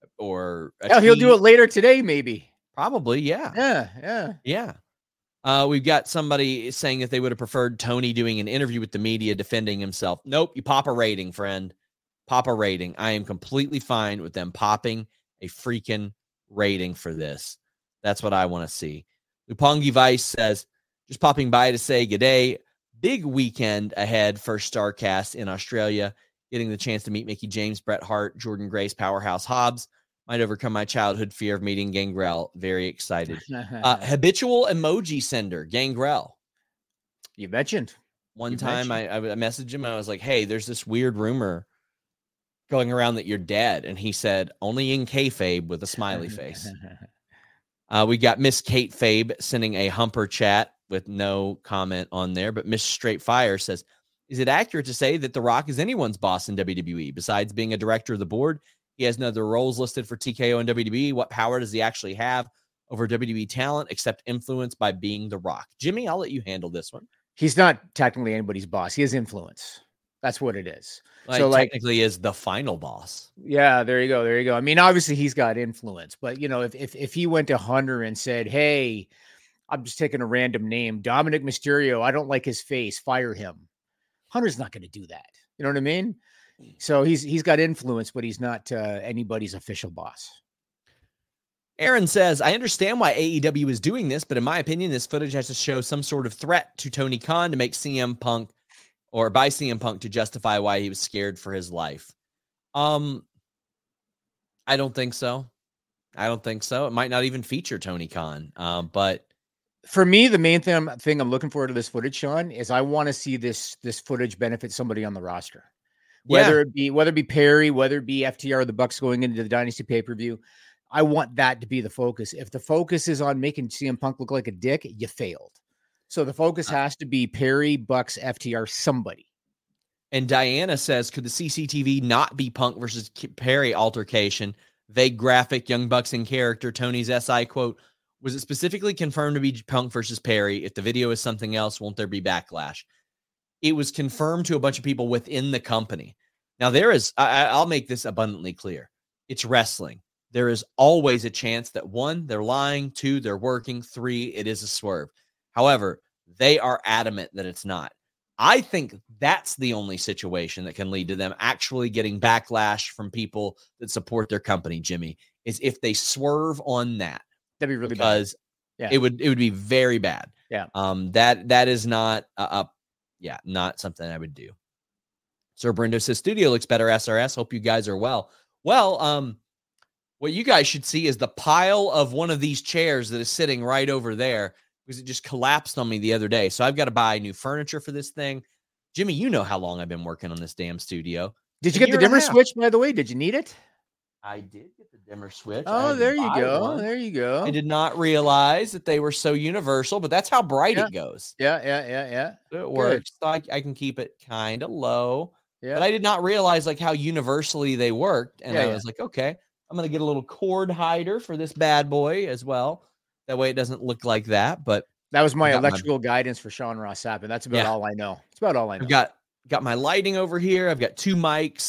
or a Hell, he'll do it later today, maybe. Probably, yeah. Yeah, yeah. Yeah. Uh, we've got somebody saying that they would have preferred Tony doing an interview with the media defending himself. Nope, you pop a rating, friend. Pop a rating. I am completely fine with them popping a freaking rating for this. That's what I want to see. Lupongi Vice says, just popping by to say good day. Big weekend ahead for StarCast in Australia. Getting the chance to meet Mickey James, Bret Hart, Jordan Grace, Powerhouse Hobbs. Might overcome my childhood fear of meeting Gangrel. Very excited. Uh, habitual emoji sender, Gangrel. You mentioned. One you time mentioned. I, I messaged him. I was like, hey, there's this weird rumor going around that you're dead. And he said, only in kayfabe with a smiley face. uh, we got Miss Kate Fabe sending a humper chat with no comment on there. But Miss Straight Fire says, is it accurate to say that The Rock is anyone's boss in W W E? Besides being a director of the board, he has no other roles listed for T K O and W W E. What power does he actually have over W W E talent except influence by being The Rock? Jimmy, I'll let you handle this one. He's not technically anybody's boss. He has influence. That's what it is. Like, so like technically is the final boss. Yeah, there you go. There you go. I mean, obviously he's got influence, but you know, if if if he went to Hunter and said, hey, I'm just taking a random name, Dominic Mysterio, I don't like his face, fire him. Hunter's not going to do that. You know what I mean? So he's he's got influence, but he's not uh, anybody's official boss. Aaron says, I understand why A E W is doing this, but in my opinion, this footage has to show some sort of threat to Tony Khan to make C M Punk or by C M Punk to justify why he was scared for his life. Um, I don't think so. I don't think so. It might not even feature Tony Khan. Um, but for me, the main thing I'm, thing I'm looking forward to this footage, Sean, is I want to see this this footage benefit somebody on the roster. Whether yeah. it be whether it be Perry, whether it be F T R or the Bucks going into the Dynasty pay-per-view, I want that to be the focus. If the focus is on making C M Punk look like a dick, you failed. So the focus has to be Perry, Bucks, F T R, somebody. And Diana says, could the C C T V not be Punk versus Perry altercation? Vague graphic, Young Bucks in character, Tony's S I quote, was it specifically confirmed to be Punk versus Perry? If the video is something else, won't there be backlash? It was confirmed to a bunch of people within the company. Now, there is, I, I'll make this abundantly clear. It's wrestling. There is always a chance that one, they're lying, two, they're working, three, it is a swerve. However, they are adamant that it's not. I think that's the only situation that can lead to them actually getting backlash from people that support their company, Jimmy, is if they swerve on that. That'd be really because bad. Yeah. it would it would be very bad. Yeah. Um. That that is not a, a yeah not something I would do. Sir Brindo says studio looks better. S R S. Hope you guys are well. Well, um, what you guys should see is the pile of one of these chairs that is sitting right over there because it just collapsed on me the other day. So I've got to buy new furniture for this thing. Jimmy, you know how long I've been working on this damn studio. Did you get the dimmer switch, by the way? Did you need it? I did get the dimmer switch. Oh, there you go. One. There you go. I did not realize that they were so universal, but that's how bright yeah. it goes. Yeah, yeah, yeah, yeah. It works. So I, I can keep it kind of low. Yeah. But I did not realize like how universally they worked. And yeah, I yeah. was like, okay, I'm going to get a little cord hider for this bad boy as well. That way it doesn't look like that. But that was my electrical my... guidance for Sean Ross Sapp, and that's about yeah. all I know. It's about all I know. I've got got my lighting over here. I've got two mics.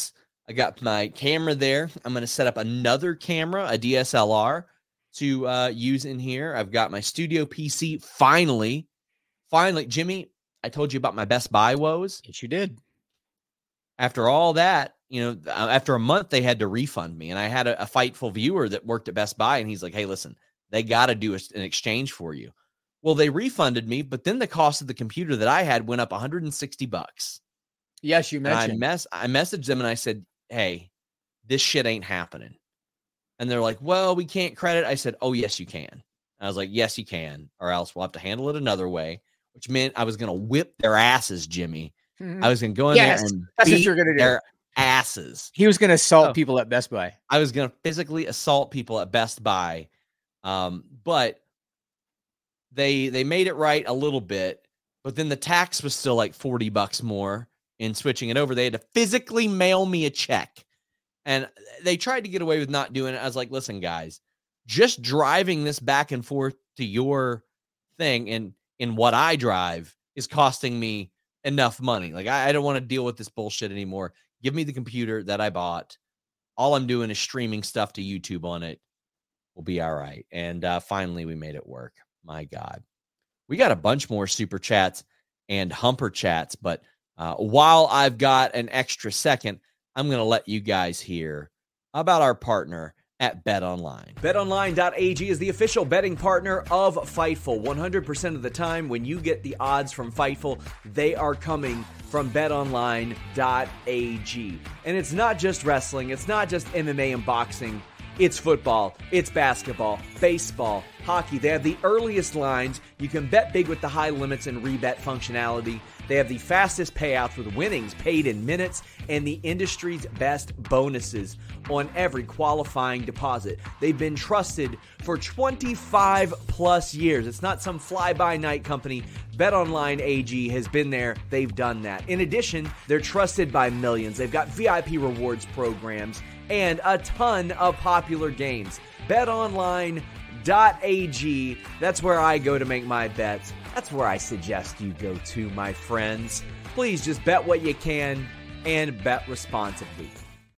I got my camera there. I'm going to set up another camera, a D S L R, to uh, use in here. I've got my studio P C. Finally, finally, Jimmy, I told you about my Best Buy woes. Yes, you did. After all that, you know, after a month, they had to refund me. And I had a, a Fightful viewer that worked at Best Buy, and he's like, hey, listen, they got to do a, an exchange for you. Well, they refunded me, but then the cost of the computer that I had went up one hundred sixty bucks. Yes, you And I, mentioned. mess, I messaged them and I said, hey, this shit ain't happening. And they're like, well, we can't credit. I said, oh, yes, you can. I was like, yes, you can, or else we'll have to handle it another way, which meant I was going to whip their asses, Jimmy. Mhm. I was going to go in Yes, there and that's what beat you're gonna do. their asses. He was going to assault Oh. people at Best Buy. I was going to physically assault people at Best Buy. Um, but they they made it right a little bit, but then the tax was still like forty bucks more in switching it over. They had to physically mail me a check. And they tried to get away with not doing it. I was like, listen, guys, just driving this back and forth to your thing and in what I drive is costing me enough money. Like, I, I don't want to deal with this bullshit anymore. Give me the computer that I bought. All I'm doing is streaming stuff to YouTube on it. We'll be all right. And uh, finally, we made it work. My God. We got a bunch more super chats and humper chats, but uh, while I've got an extra second, I'm going to let you guys hear about our partner at BetOnline. bet online dot a g is the official betting partner of Fightful. one hundred percent of the time when you get the odds from Fightful, they are coming from bet online dot a g. And it's not just wrestling, it's not just M M A and boxing. It's football, it's basketball, baseball, hockey. They have the earliest lines. You can bet big with the high limits and rebet functionality. They have the fastest payouts with winnings paid in minutes and the industry's best bonuses on every qualifying deposit. They've been trusted for twenty-five plus years. It's not some fly-by-night company. BetOnline A G has been there. They've done that. In addition, they're trusted by millions. They've got V I P rewards programs and a ton of popular games. bet online dot a g. That's where I go to make my bets. That's where I suggest you go to, my friends. Please just bet what you can and bet responsibly.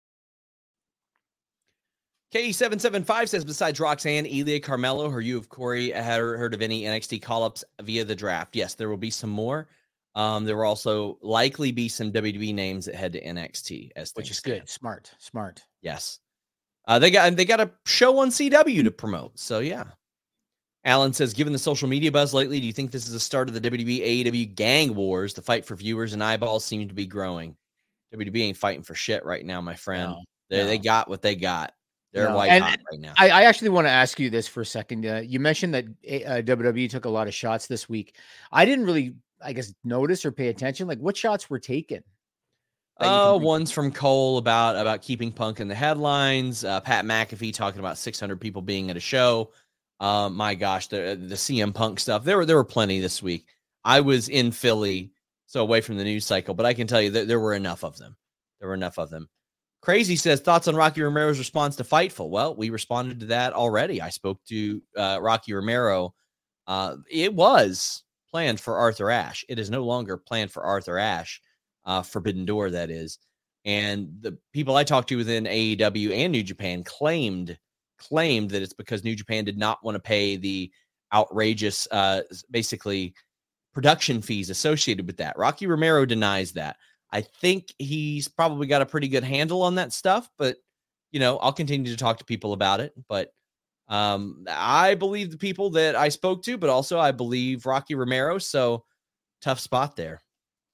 K E seven seven five says, besides Roxanne, Elia, Carmelo, or you of Corey, had heard of any N X T call-ups via the draft? Yes, there will be some more. Um, there will also likely be some W W E names that head to N X T, as Which things is good. stand. Smart. Smart. Yes. Uh, they got they got a show on C W to promote. So, yeah. Alan says, given the social media buzz lately, do you think this is the start of the W W E A E W gang wars? The fight for viewers and eyeballs seems to be growing. W W E ain't fighting for shit right now, my friend. No, they no. they got what they got. They're No. white And hot right now. I, I actually want to ask you this for a second. Uh, you mentioned that uh, W W E took a lot of shots this week. I didn't really, I guess, notice or pay attention. Like, what shots were taken? that you Oh, can- one's from Cole about about keeping Punk in the headlines. Uh, Pat McAfee talking about six hundred people being at a show. Um, my gosh, the the C M Punk stuff. There were there were plenty this week. I was in Philly, so away from the news cycle, but I can tell you that there were enough of them. There were enough of them. Crazy says, thoughts on Rocky Romero's response to Fightful? Well, we responded to that already. I spoke to uh, Rocky Romero. Uh, it was planned for Arthur Ashe. It is no longer planned for Arthur Ashe. Uh, Forbidden Door, that is. And the people I talked to within A E W and New Japan claimed claimed that it's because New Japan did not want to pay the outrageous, uh, basically, production fees associated with that. Rocky Romero denies that. I think he's probably got a pretty good handle on that stuff, but, you know, I'll continue to talk to people about it. But um, I believe the people that I spoke to, but also I believe Rocky Romero. So tough spot there.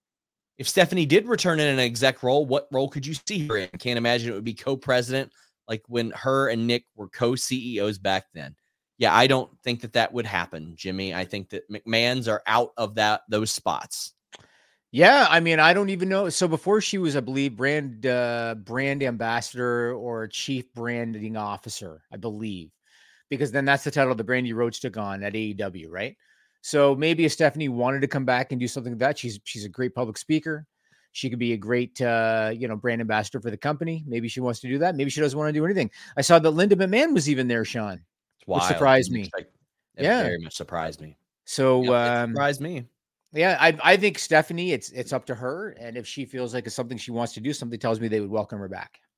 If Stephanie did return in an exec role, what role could you see her in? I can't imagine it would be co-president like when her and Nick were co-C E Os back then. Yeah, I don't think that that would happen, Jimmy. I think that McMahons are out of that those spots. Yeah, I mean, I don't even know. So before she was, I believe, brand uh, brand ambassador or chief branding officer, I believe, because then that's the title the Brandy Rhodes took on at A E W, right? So maybe if Stephanie wanted to come back and do something like that, she's she's a great public speaker. She could be a great, uh, you know, brand ambassador for the company. Maybe she wants to do that. Maybe she doesn't want to do anything. I saw that Linda McMahon was even there, Sean, It's wild. which surprised Didn't me. expect- it Yeah. very much surprised me. So Yep, it um, surprised me. yeah, I I think Stephanie, it's it's up to her, and if she feels like it's something she wants to do, something tells me they would welcome her back.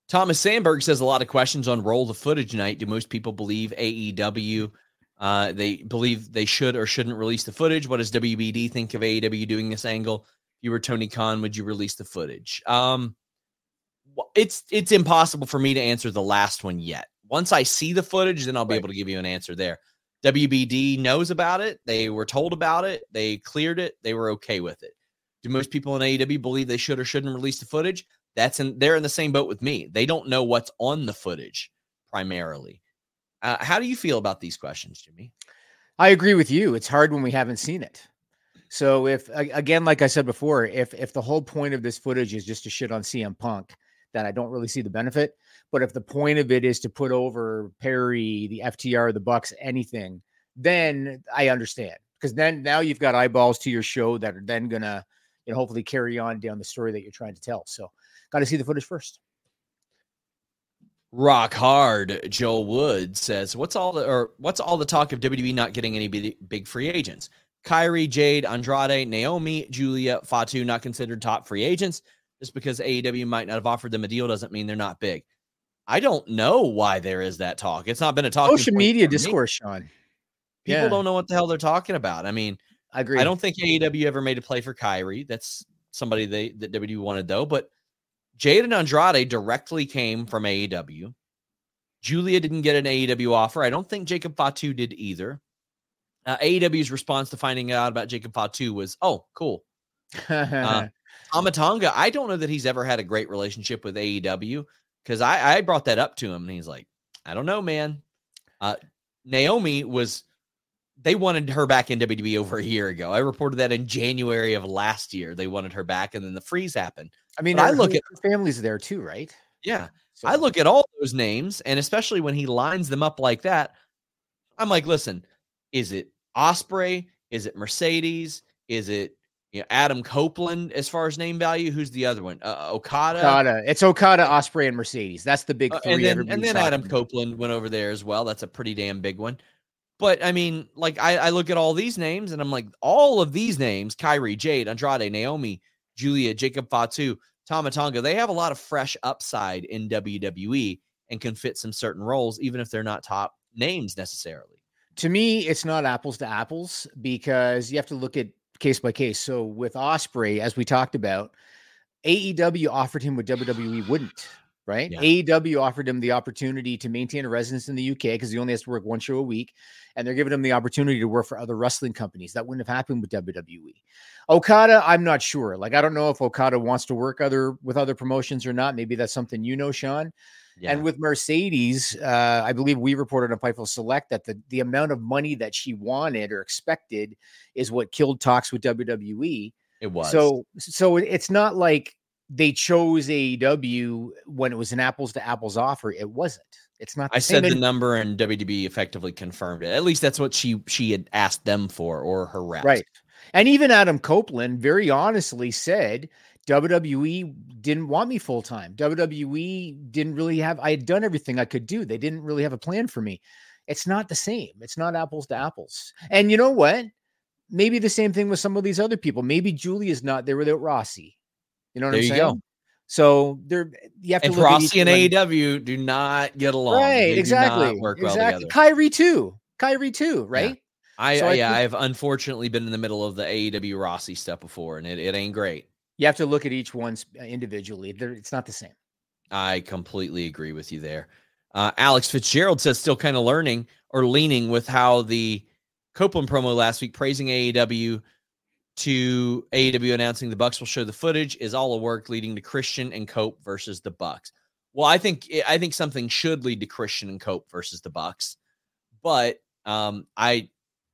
Thomas Sandberg says a lot of questions on roll the footage night. Do most people believe A E W? Uh, they believe they should or shouldn't release the footage. What does W B D think of A E W doing this angle? If you were Tony Khan, would you release the footage? Um, it's it's impossible for me to answer the last one yet. Once I see the footage, then I'll be Right. able to give you an answer there. W B D knows about it. They were told about it. They cleared it. They were okay with it. Do most people in A E W believe they should or shouldn't release the footage? That's in, they're in the same boat with me. They don't know what's on the footage primarily. Uh, how do you feel about these questions, Jimmy? I agree with you. It's hard when we haven't seen it. So if, again, like I said before, if if the whole point of this footage is just to shit on C M Punk, then I don't really see the benefit. But if the point of it is to put over Perry, the F T R, the Bucks, anything, then I understand. Because then now you've got eyeballs to your show that are then going to, you know, hopefully carry on down the story that you're trying to tell. So got to see the footage first. Rock hard. Joel Wood says, "What's all the or what's all the talk of W W E not getting any big, big free agents? Kyrie, Jade, Andrade, Naomi, Julia, Fatu not considered top free agents. Just because A E W might not have offered them a deal doesn't mean they're not big." I don't know why there is that talk. It's not been a talk. Social media discourse, Sean. People Yeah. don't know what the hell they're talking about. I mean, I agree. I don't think A E W ever made a play for Kyrie. That's somebody they that W W E wanted though. But Jade and Andrade directly came from A E W. Julia didn't get an A E W offer. I don't think Jacob Fatu did either. Uh, A E W's response to finding out about Jacob Fatu was, "Oh, cool." uh, Tama Tonga, I don't know that he's ever had a great relationship with A E W because I, I brought that up to him and he's like, "I don't know, man." Uh, Naomi was. They wanted her back in W W E over a year ago. I reported that in January of last year. They wanted her back, and then the freeze happened. I mean, But I her- look her at families there too, right? yeah. So- I look at all those names, and especially when he lines them up like that, I'm like, listen, is it Osprey? Is it Mercedes? Is it you know, Adam Copeland as far as name value? Who's the other one? Uh, Okada. Okada. It's Okada, Osprey, and Mercedes. That's the big Uh, three. and then, everybody's and then talking Adam about. Copeland went over there as well. That's a pretty damn big one. But I mean, like I, I look at all these names and I'm like, all of these names, Kyrie, Jade, Andrade, Naomi, Julia, Jacob Fatu, Tama Tonga, they have a lot of fresh upside in W W E and can fit some certain roles, even if they're not top names necessarily. To me, it's not apples to apples because you have to look at case by case. So with Osprey, as we talked about, A E W offered him what W W E wouldn't, right? Yeah. A E W offered him the opportunity to maintain a residence in the U K because he only has to work one show a week. And they're giving him the opportunity to work for other wrestling companies. That wouldn't have happened with W W E. Okada, I'm not sure. Like, I don't know if Okada wants to work other with other promotions or not. Maybe that's something you know, Sean. Yeah. And with Mercedes, uh, I believe we reported on Fightful Select that the, the amount of money that she wanted or expected is what killed talks with W W E. It was. So, so it- it's not like they chose A E W when it was an apples to apples offer. It wasn't. It's not. The I same. said the And- number and W W E effectively confirmed it. At least that's what she she had asked them for or her reps. Right. And even Adam Copeland very honestly said W W E didn't want me full time. W W E didn't really have, I had done everything I could do. They didn't really have a plan for me. It's not the same. It's not apples to apples. And you know what? Maybe the same thing with some of these other people. Maybe Julia's not there without Rossi. You know what There I'm you saying? go. So there, you have to And look at Rossi each and one. A E W do not get along. Right, They do exactly. not work well exactly. together. Kyrie too. Kyrie too, right? I, So I yeah, think- I've unfortunately been in the middle of the A E W Rossi stuff before, and it, it ain't great. You have to look at each one sp- individually. They're, it's not the same. I completely agree with you there. Uh, Alex Fitzgerald says still kind of learning or leaning with how the Copeland promo last week praising A E W to A E W announcing the Bucks will show the footage is all a work leading to Christian and Cope versus the Bucks. Well, I think I think something should lead to Christian and Cope versus the Bucks, but um, I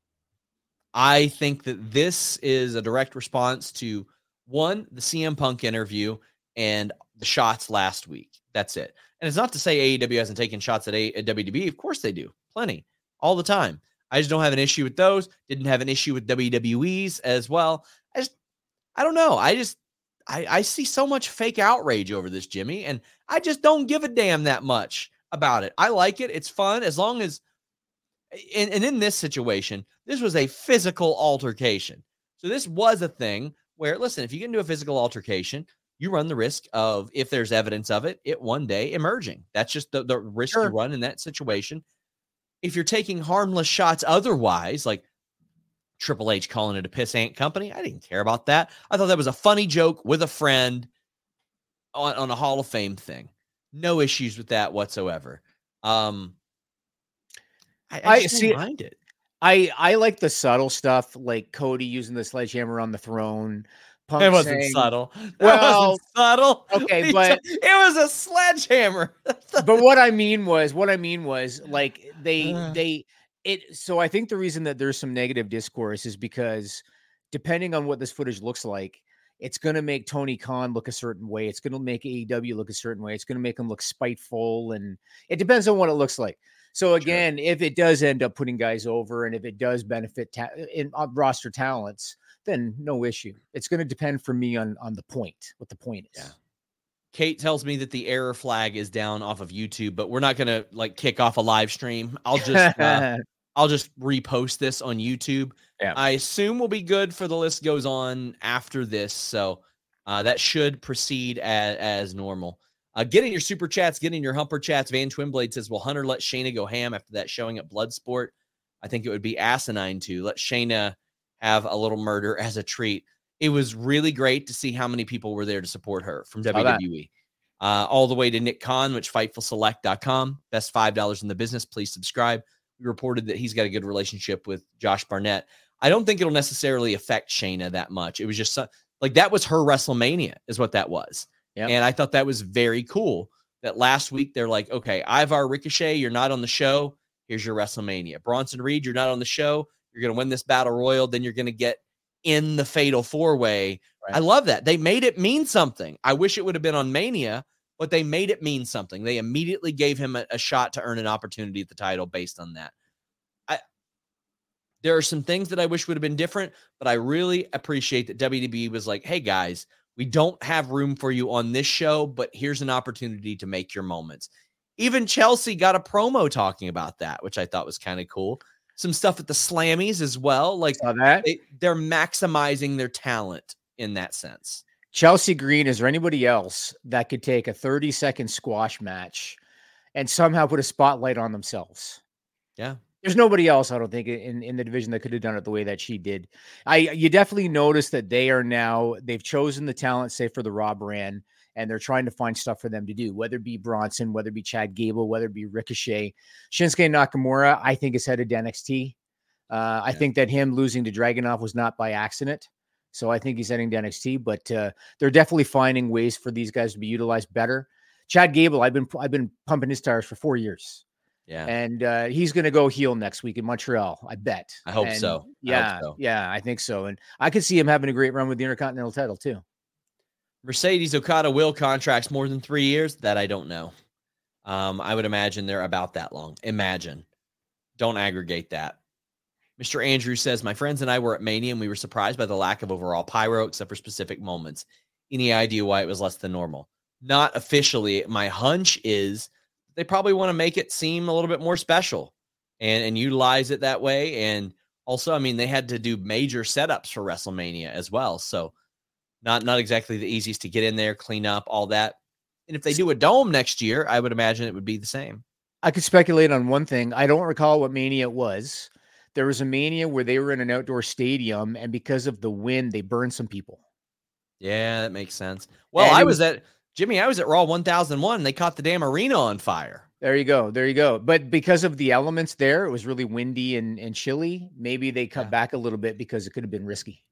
I think that this is a direct response to one, the C M Punk interview and the shots last week. That's it. And it's not to say A E W hasn't taken shots at, a- at W W E. Of course they do. Plenty. All the time. I just don't have an issue with those. Didn't have an issue with W W E's as well. I just, I don't know. I just, I, I see so much fake outrage over this, Jimmy, and I just don't give a damn that much about it. I like it. It's fun as long as, and, and in this situation, this was a physical altercation. So this was a thing where, listen, if you get into a physical altercation, you run the risk of, if there's evidence of it, it one day emerging. That's just the, the risk Sure. you run in that situation. If you're taking harmless shots otherwise, like Triple H calling it a pissant company, I didn't care about that. I thought that was a funny joke with a friend on, on a Hall of Fame thing. No issues with that whatsoever. Um, I, I, I just see- don't mind it. I I like the subtle stuff, like Cody using the sledgehammer on the throne. Punk It wasn't saying- subtle. That Well, wasn't subtle. okay, He but- t- it was a sledgehammer. But what I mean was, what I mean was, like they Uh. they it. So I think the reason that there's some negative discourse is because depending on what this footage looks like, it's going to make Tony Khan look a certain way. It's going to make A E W look a certain way. It's going to make him look spiteful, and it depends on what it looks like. So again, sure. if it does end up putting guys over, and if it does benefit ta- in uh, roster talents, then no issue. It's going to depend for me on on the point, what the point is. Yeah. Kate tells me that the error flag is down off of YouTube, but we're not going to like kick off a live stream. I'll just uh, I'll just repost this on YouTube. Yeah. I assume we'll be good for the list goes on after this, so uh, that should proceed as, as normal. Uh, get in your super chats, get in your humper chats. Van Twinblade says, will Hunter let Shayna go ham after that showing at Bloodsport? I think it would be asinine to let Shayna have a little murder as a treat. It was really great to see how many people were there to support her from W W E. Uh, all the way to Nick Khan, which fightful select dot com. Best five dollars in the business. Please subscribe. We reported that he's got a good relationship with Josh Barnett. I don't think it'll necessarily affect Shayna that much. It was just so, like that was her WrestleMania is what that was. Yep. And I thought that was very cool that last week they're like, okay, Ivar Ricochet, you're not on the show. Here's your WrestleMania. Bronson Reed, you're not on the show. You're going to win this battle royal. Then you're going to get in the fatal four way. Right. I love that. They made it mean something. I wish it would have been on Mania, but they made it mean something. They immediately gave him a, a shot to earn an opportunity at the title based on that. I, there are some things that I wish would have been different, but I really appreciate that W W E was like, hey guys, we don't have room for you on this show, but here's an opportunity to make your moments. Even Chelsea got a promo talking about that, which I thought was kind of cool. Some stuff at the Slammies as well. Like that. They, they're maximizing their talent in that sense. Chelsea Green, is there anybody else that could take a thirty second squash match and somehow put a spotlight on themselves? Yeah. There's nobody else, I don't think, in, in the division that could have done it the way that she did. I you definitely notice that they are now, they've chosen the talent, say for the Raw brand, and they're trying to find stuff for them to do, whether it be Bronson, whether it be Chad Gable, whether it be Ricochet. Shinsuke Nakamura, I think, is headed to N X T. Uh, yeah. I think that him losing to Dragunov was not by accident. So I think he's heading to N X T, but uh, they're definitely finding ways for these guys to be utilized better. Chad Gable, I've been I've been pumping his tires for four years. Yeah. And uh, he's going to go heel next week in Montreal, I bet. I hope and so. I yeah. hope so. Yeah, I think so. And I could see him having a great run with the Intercontinental title too. Mercedes Okada will contracts more than three years. That I don't know. Um, I would imagine they're about that long. Imagine. Don't aggregate that. Mister Andrews says, my friends and I were at Mania and we were surprised by the lack of overall pyro except for specific moments. Any idea why it was less than normal? Not officially. My hunch is they probably want to make it seem a little bit more special and, and utilize it that way. And also, I mean, they had to do major setups for WrestleMania as well. So not, not exactly the easiest to get in there, clean up, all that. And if they do a dome next year, I would imagine it would be the same. I could speculate on one thing. I don't recall what Mania it was. There was a Mania where they were in an outdoor stadium, and because of the wind, they burned some people. Yeah, that makes sense. Well, And I it was, was- at, Jimmy, I was at Raw one thousand one, and they caught the damn arena on fire. There you go. There you go. But because of the elements there, it was really windy and, and chilly. Maybe they cut Yeah. back a little bit because it could have been risky.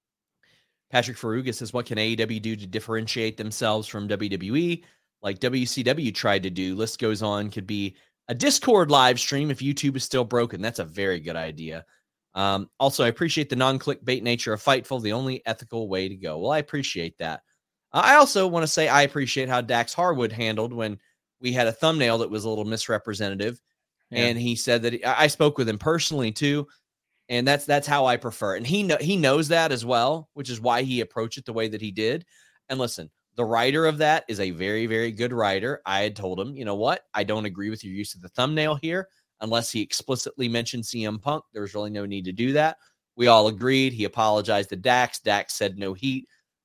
Patrick Faruga says, what can A E W do to differentiate themselves from W W E? Like W C W tried to do. List goes on. Could be a Discord live stream if YouTube is still broken. That's a very good idea. Um, also, I appreciate the non-clickbait nature of Fightful, the only ethical way to go. Well, I appreciate that. Uh, I also want to say I appreciate how Dax Harwood handled when we had a thumbnail that was a little misrepresentative. Yeah. And he said that he, I I spoke with him personally too. And that's that's how I prefer. And he know, he knows that as well, which is why he approached it the way that he did. And listen, the writer of that is a very, very good writer. I had told him, you know what? I don't agree with your use of the thumbnail here unless he explicitly mentioned C M Punk. There was really no need to do that. We all agreed. He apologized to Dax. Dax said no heat.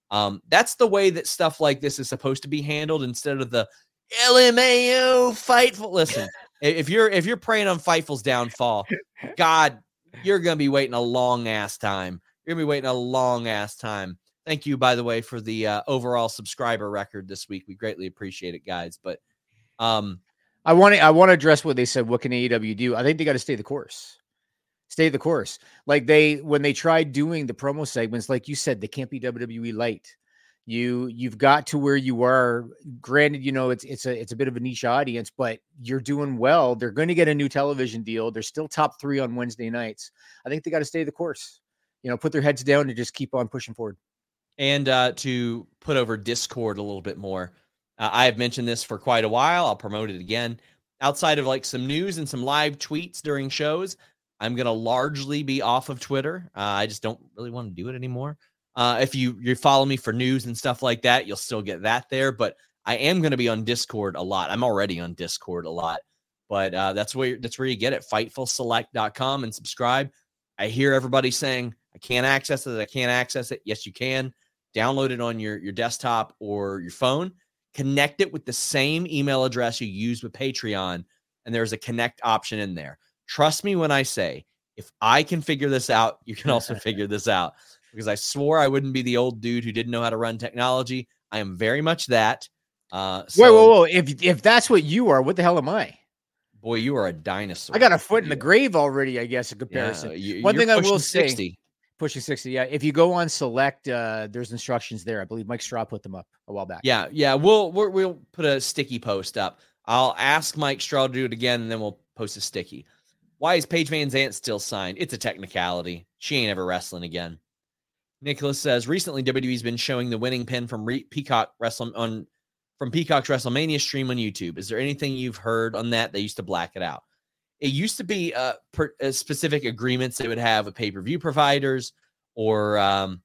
Um, that's the way that stuff like this is supposed to be handled instead of the L M A O Fightful. Listen, if you're if you're preying on Fightful's downfall, God, you're gonna be waiting a long ass time. You're gonna be waiting a long ass time. Thank you, by the way, for the uh, overall subscriber record this week. We greatly appreciate it, guys. But um, I want to I want to address what they said. What can A E W do? I think they got to stay the course. Stay the course. Like they when they tried doing the promo segments, like you said, they can't be W W E light. You you've got to where you are. Granted, you know it's it's a it's a bit of a niche audience, but you're doing well. They're going to get a new television deal. They're still top three on Wednesday nights. I think they got to stay the course. You know, put their heads down and just keep on pushing forward. And uh, to put over Discord a little bit more, uh, I have mentioned this for quite a while. I'll promote it again. Outside of like some news and some live tweets during shows, I'm going to largely be off of Twitter. Uh, I just don't really want to do it anymore. Uh, if you, you follow me for news and stuff like that, you'll still get that there. But I am going to be on Discord a lot. I'm already on Discord a lot. But uh, that's where that's where you get it. Fightful Select dot com and subscribe. I hear everybody saying, I can't access it. I can't access it. Yes, you can. Download it on your, your desktop or your phone. Connect it with the same email address you use with Patreon. And there's a connect option in there. Trust me when I say, if I can figure this out, you can also figure this out. Because I swore I wouldn't be the old dude who didn't know how to run technology. I am very much that. Uh, so, whoa, whoa, whoa. If, if that's what you are, what the hell am I? Boy, you are a dinosaur. I got a foot in the grave already, I guess, in comparison. Yeah, you, One thing I will sixty. say, pushing sixty, yeah. If you go on Select, uh, there's instructions there. I believe Mike Straw put them up a while back. Yeah, yeah. We'll we'll, we'll put a sticky post up. I'll ask Mike Straw to do it again, and then we'll post a sticky. Why is Paige Van Zandt still signed? It's a technicality. She ain't ever wrestling again. Nicholas says, recently W W E's been showing the winning pin from Re- Peacock Wrestle on from Peacock's WrestleMania stream on YouTube. Is there anything you've heard on that? They used to black it out. It used to be uh, per, uh, specific agreements they would have with pay-per-view providers or um,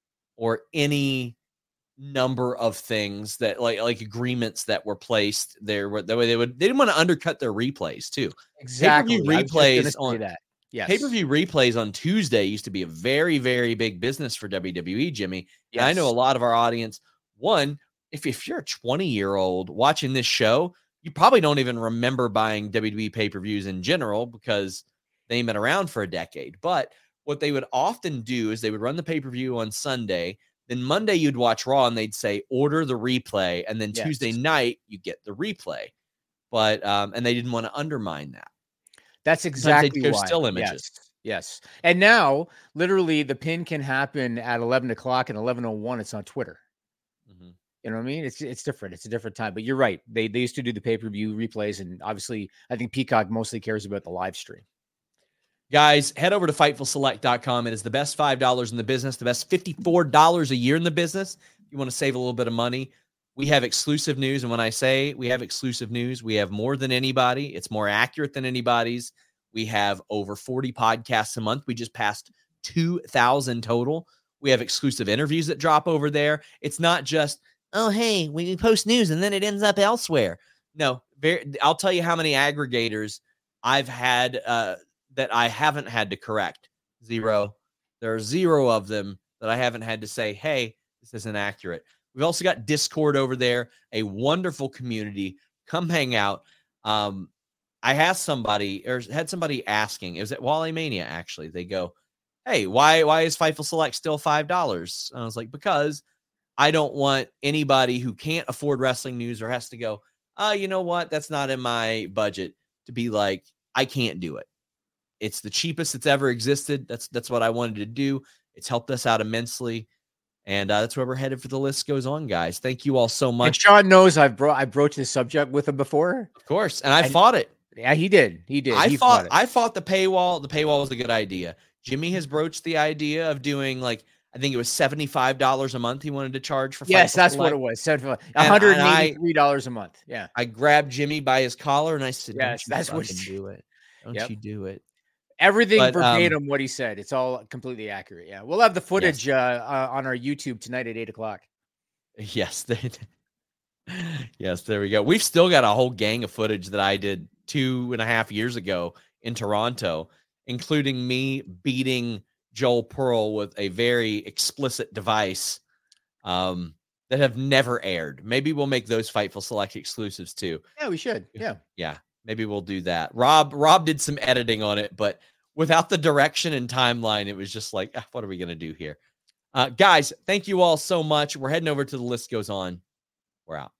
or any number of things that like like agreements that were placed there. That way they would they didn't want to undercut their replays too. Exactly. Pay-per-view replays on that. Yes. Pay-per-view replays on Tuesday used to be a very, very big business for W W E, Jimmy. Yes. And I know a lot of our audience, one, if, if you're a twenty-year-old watching this show, you probably don't even remember buying W W E pay-per-views in general because they ain't been around for a decade. But what they would often do is they would run the pay-per-view on Sunday. Then Monday you'd watch Raw and they'd say, order the replay. And then Yes. Tuesday night you get the replay. But, um, and they didn't want to undermine that. That's exactly why. why. Still images. Yes. Yes. And now, literally, the pin can happen at eleven o'clock and eleven oh one. It's on Twitter. Mm-hmm. You know what I mean? It's it's different. It's a different time. But you're right. They they used to do the pay-per-view replays. And obviously, I think Peacock mostly cares about the live stream. Guys, head over to Fightful Select dot com. It is the best five dollars in the business, the best fifty-four dollars a year in the business. If you want to save a little bit of money, we have exclusive news. And when I say we have exclusive news, we have more than anybody. It's more accurate than anybody's. We have over forty podcasts a month. We just passed two thousand total. We have exclusive interviews that drop over there. It's not just, oh, hey, we post news and then it ends up elsewhere. No, very, I'll tell you how many aggregators I've had uh, that I haven't had to correct. Zero. There are zero of them that I haven't had to say, hey, this isn't accurate. We've also got Discord over there, a wonderful community. Come hang out. Um, I had somebody or had somebody asking, it was at Wally Mania, actually. They go, hey, why why is Fightful Select still five dollars? And I was like, because I don't want anybody who can't afford wrestling news or has to go, oh, you know what? That's not in my budget to be like, I can't do it. It's the cheapest it's ever existed. That's that's what I wanted to do. It's helped us out immensely. And uh, that's where we're headed for the list goes on, guys. Thank you all so much. And Sean knows I've bro- I broached this subject with him before. Of course. And I and, fought it. Yeah, he did. He did. I he fought, fought it. I fought the paywall. The paywall was a good idea. Jimmy has broached the idea of doing like, I think it was seventy-five dollars a month he wanted to charge for. Yes, Fightful that's Select. what it was. one hundred eighty-three dollars a month. Yeah. I grabbed Jimmy by his collar and I said, yes, don't you that's what fucking do it. Don't yep. you do it. Everything But, verbatim um, what he said. It's all completely accurate. Yeah. We'll have the footage Yes. uh, uh, on our YouTube tonight at eight o'clock. Yes. They, yes, there we go. We've still got a whole gang of footage that I did two and a half years ago in Toronto, including me beating Joel Pearl with a very explicit device um, that have never aired. Maybe we'll make those Fightful Select exclusives too. Yeah, we should. Yeah. Yeah. Maybe we'll do that. Rob, Rob did some editing on it, but without the direction and timeline, it was just like, ah, what are we going to do here? Uh, guys, thank you all so much. We're heading over to The List Goes On. We're out.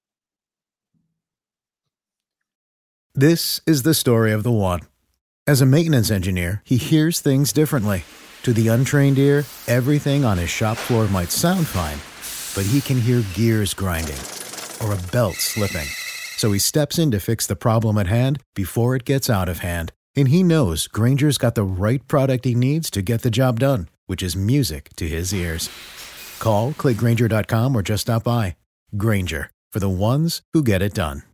This is the story of the one. As a maintenance engineer, he hears things differently. To the untrained ear, everything on his shop floor might sound fine, but he can hear gears grinding or a belt slipping. So he steps in to fix the problem at hand before it gets out of hand. And he knows Grainger's got the right product he needs to get the job done, which is music to his ears. Call, click Grainger dot com, or just stop by. Grainger, for the ones who get it done.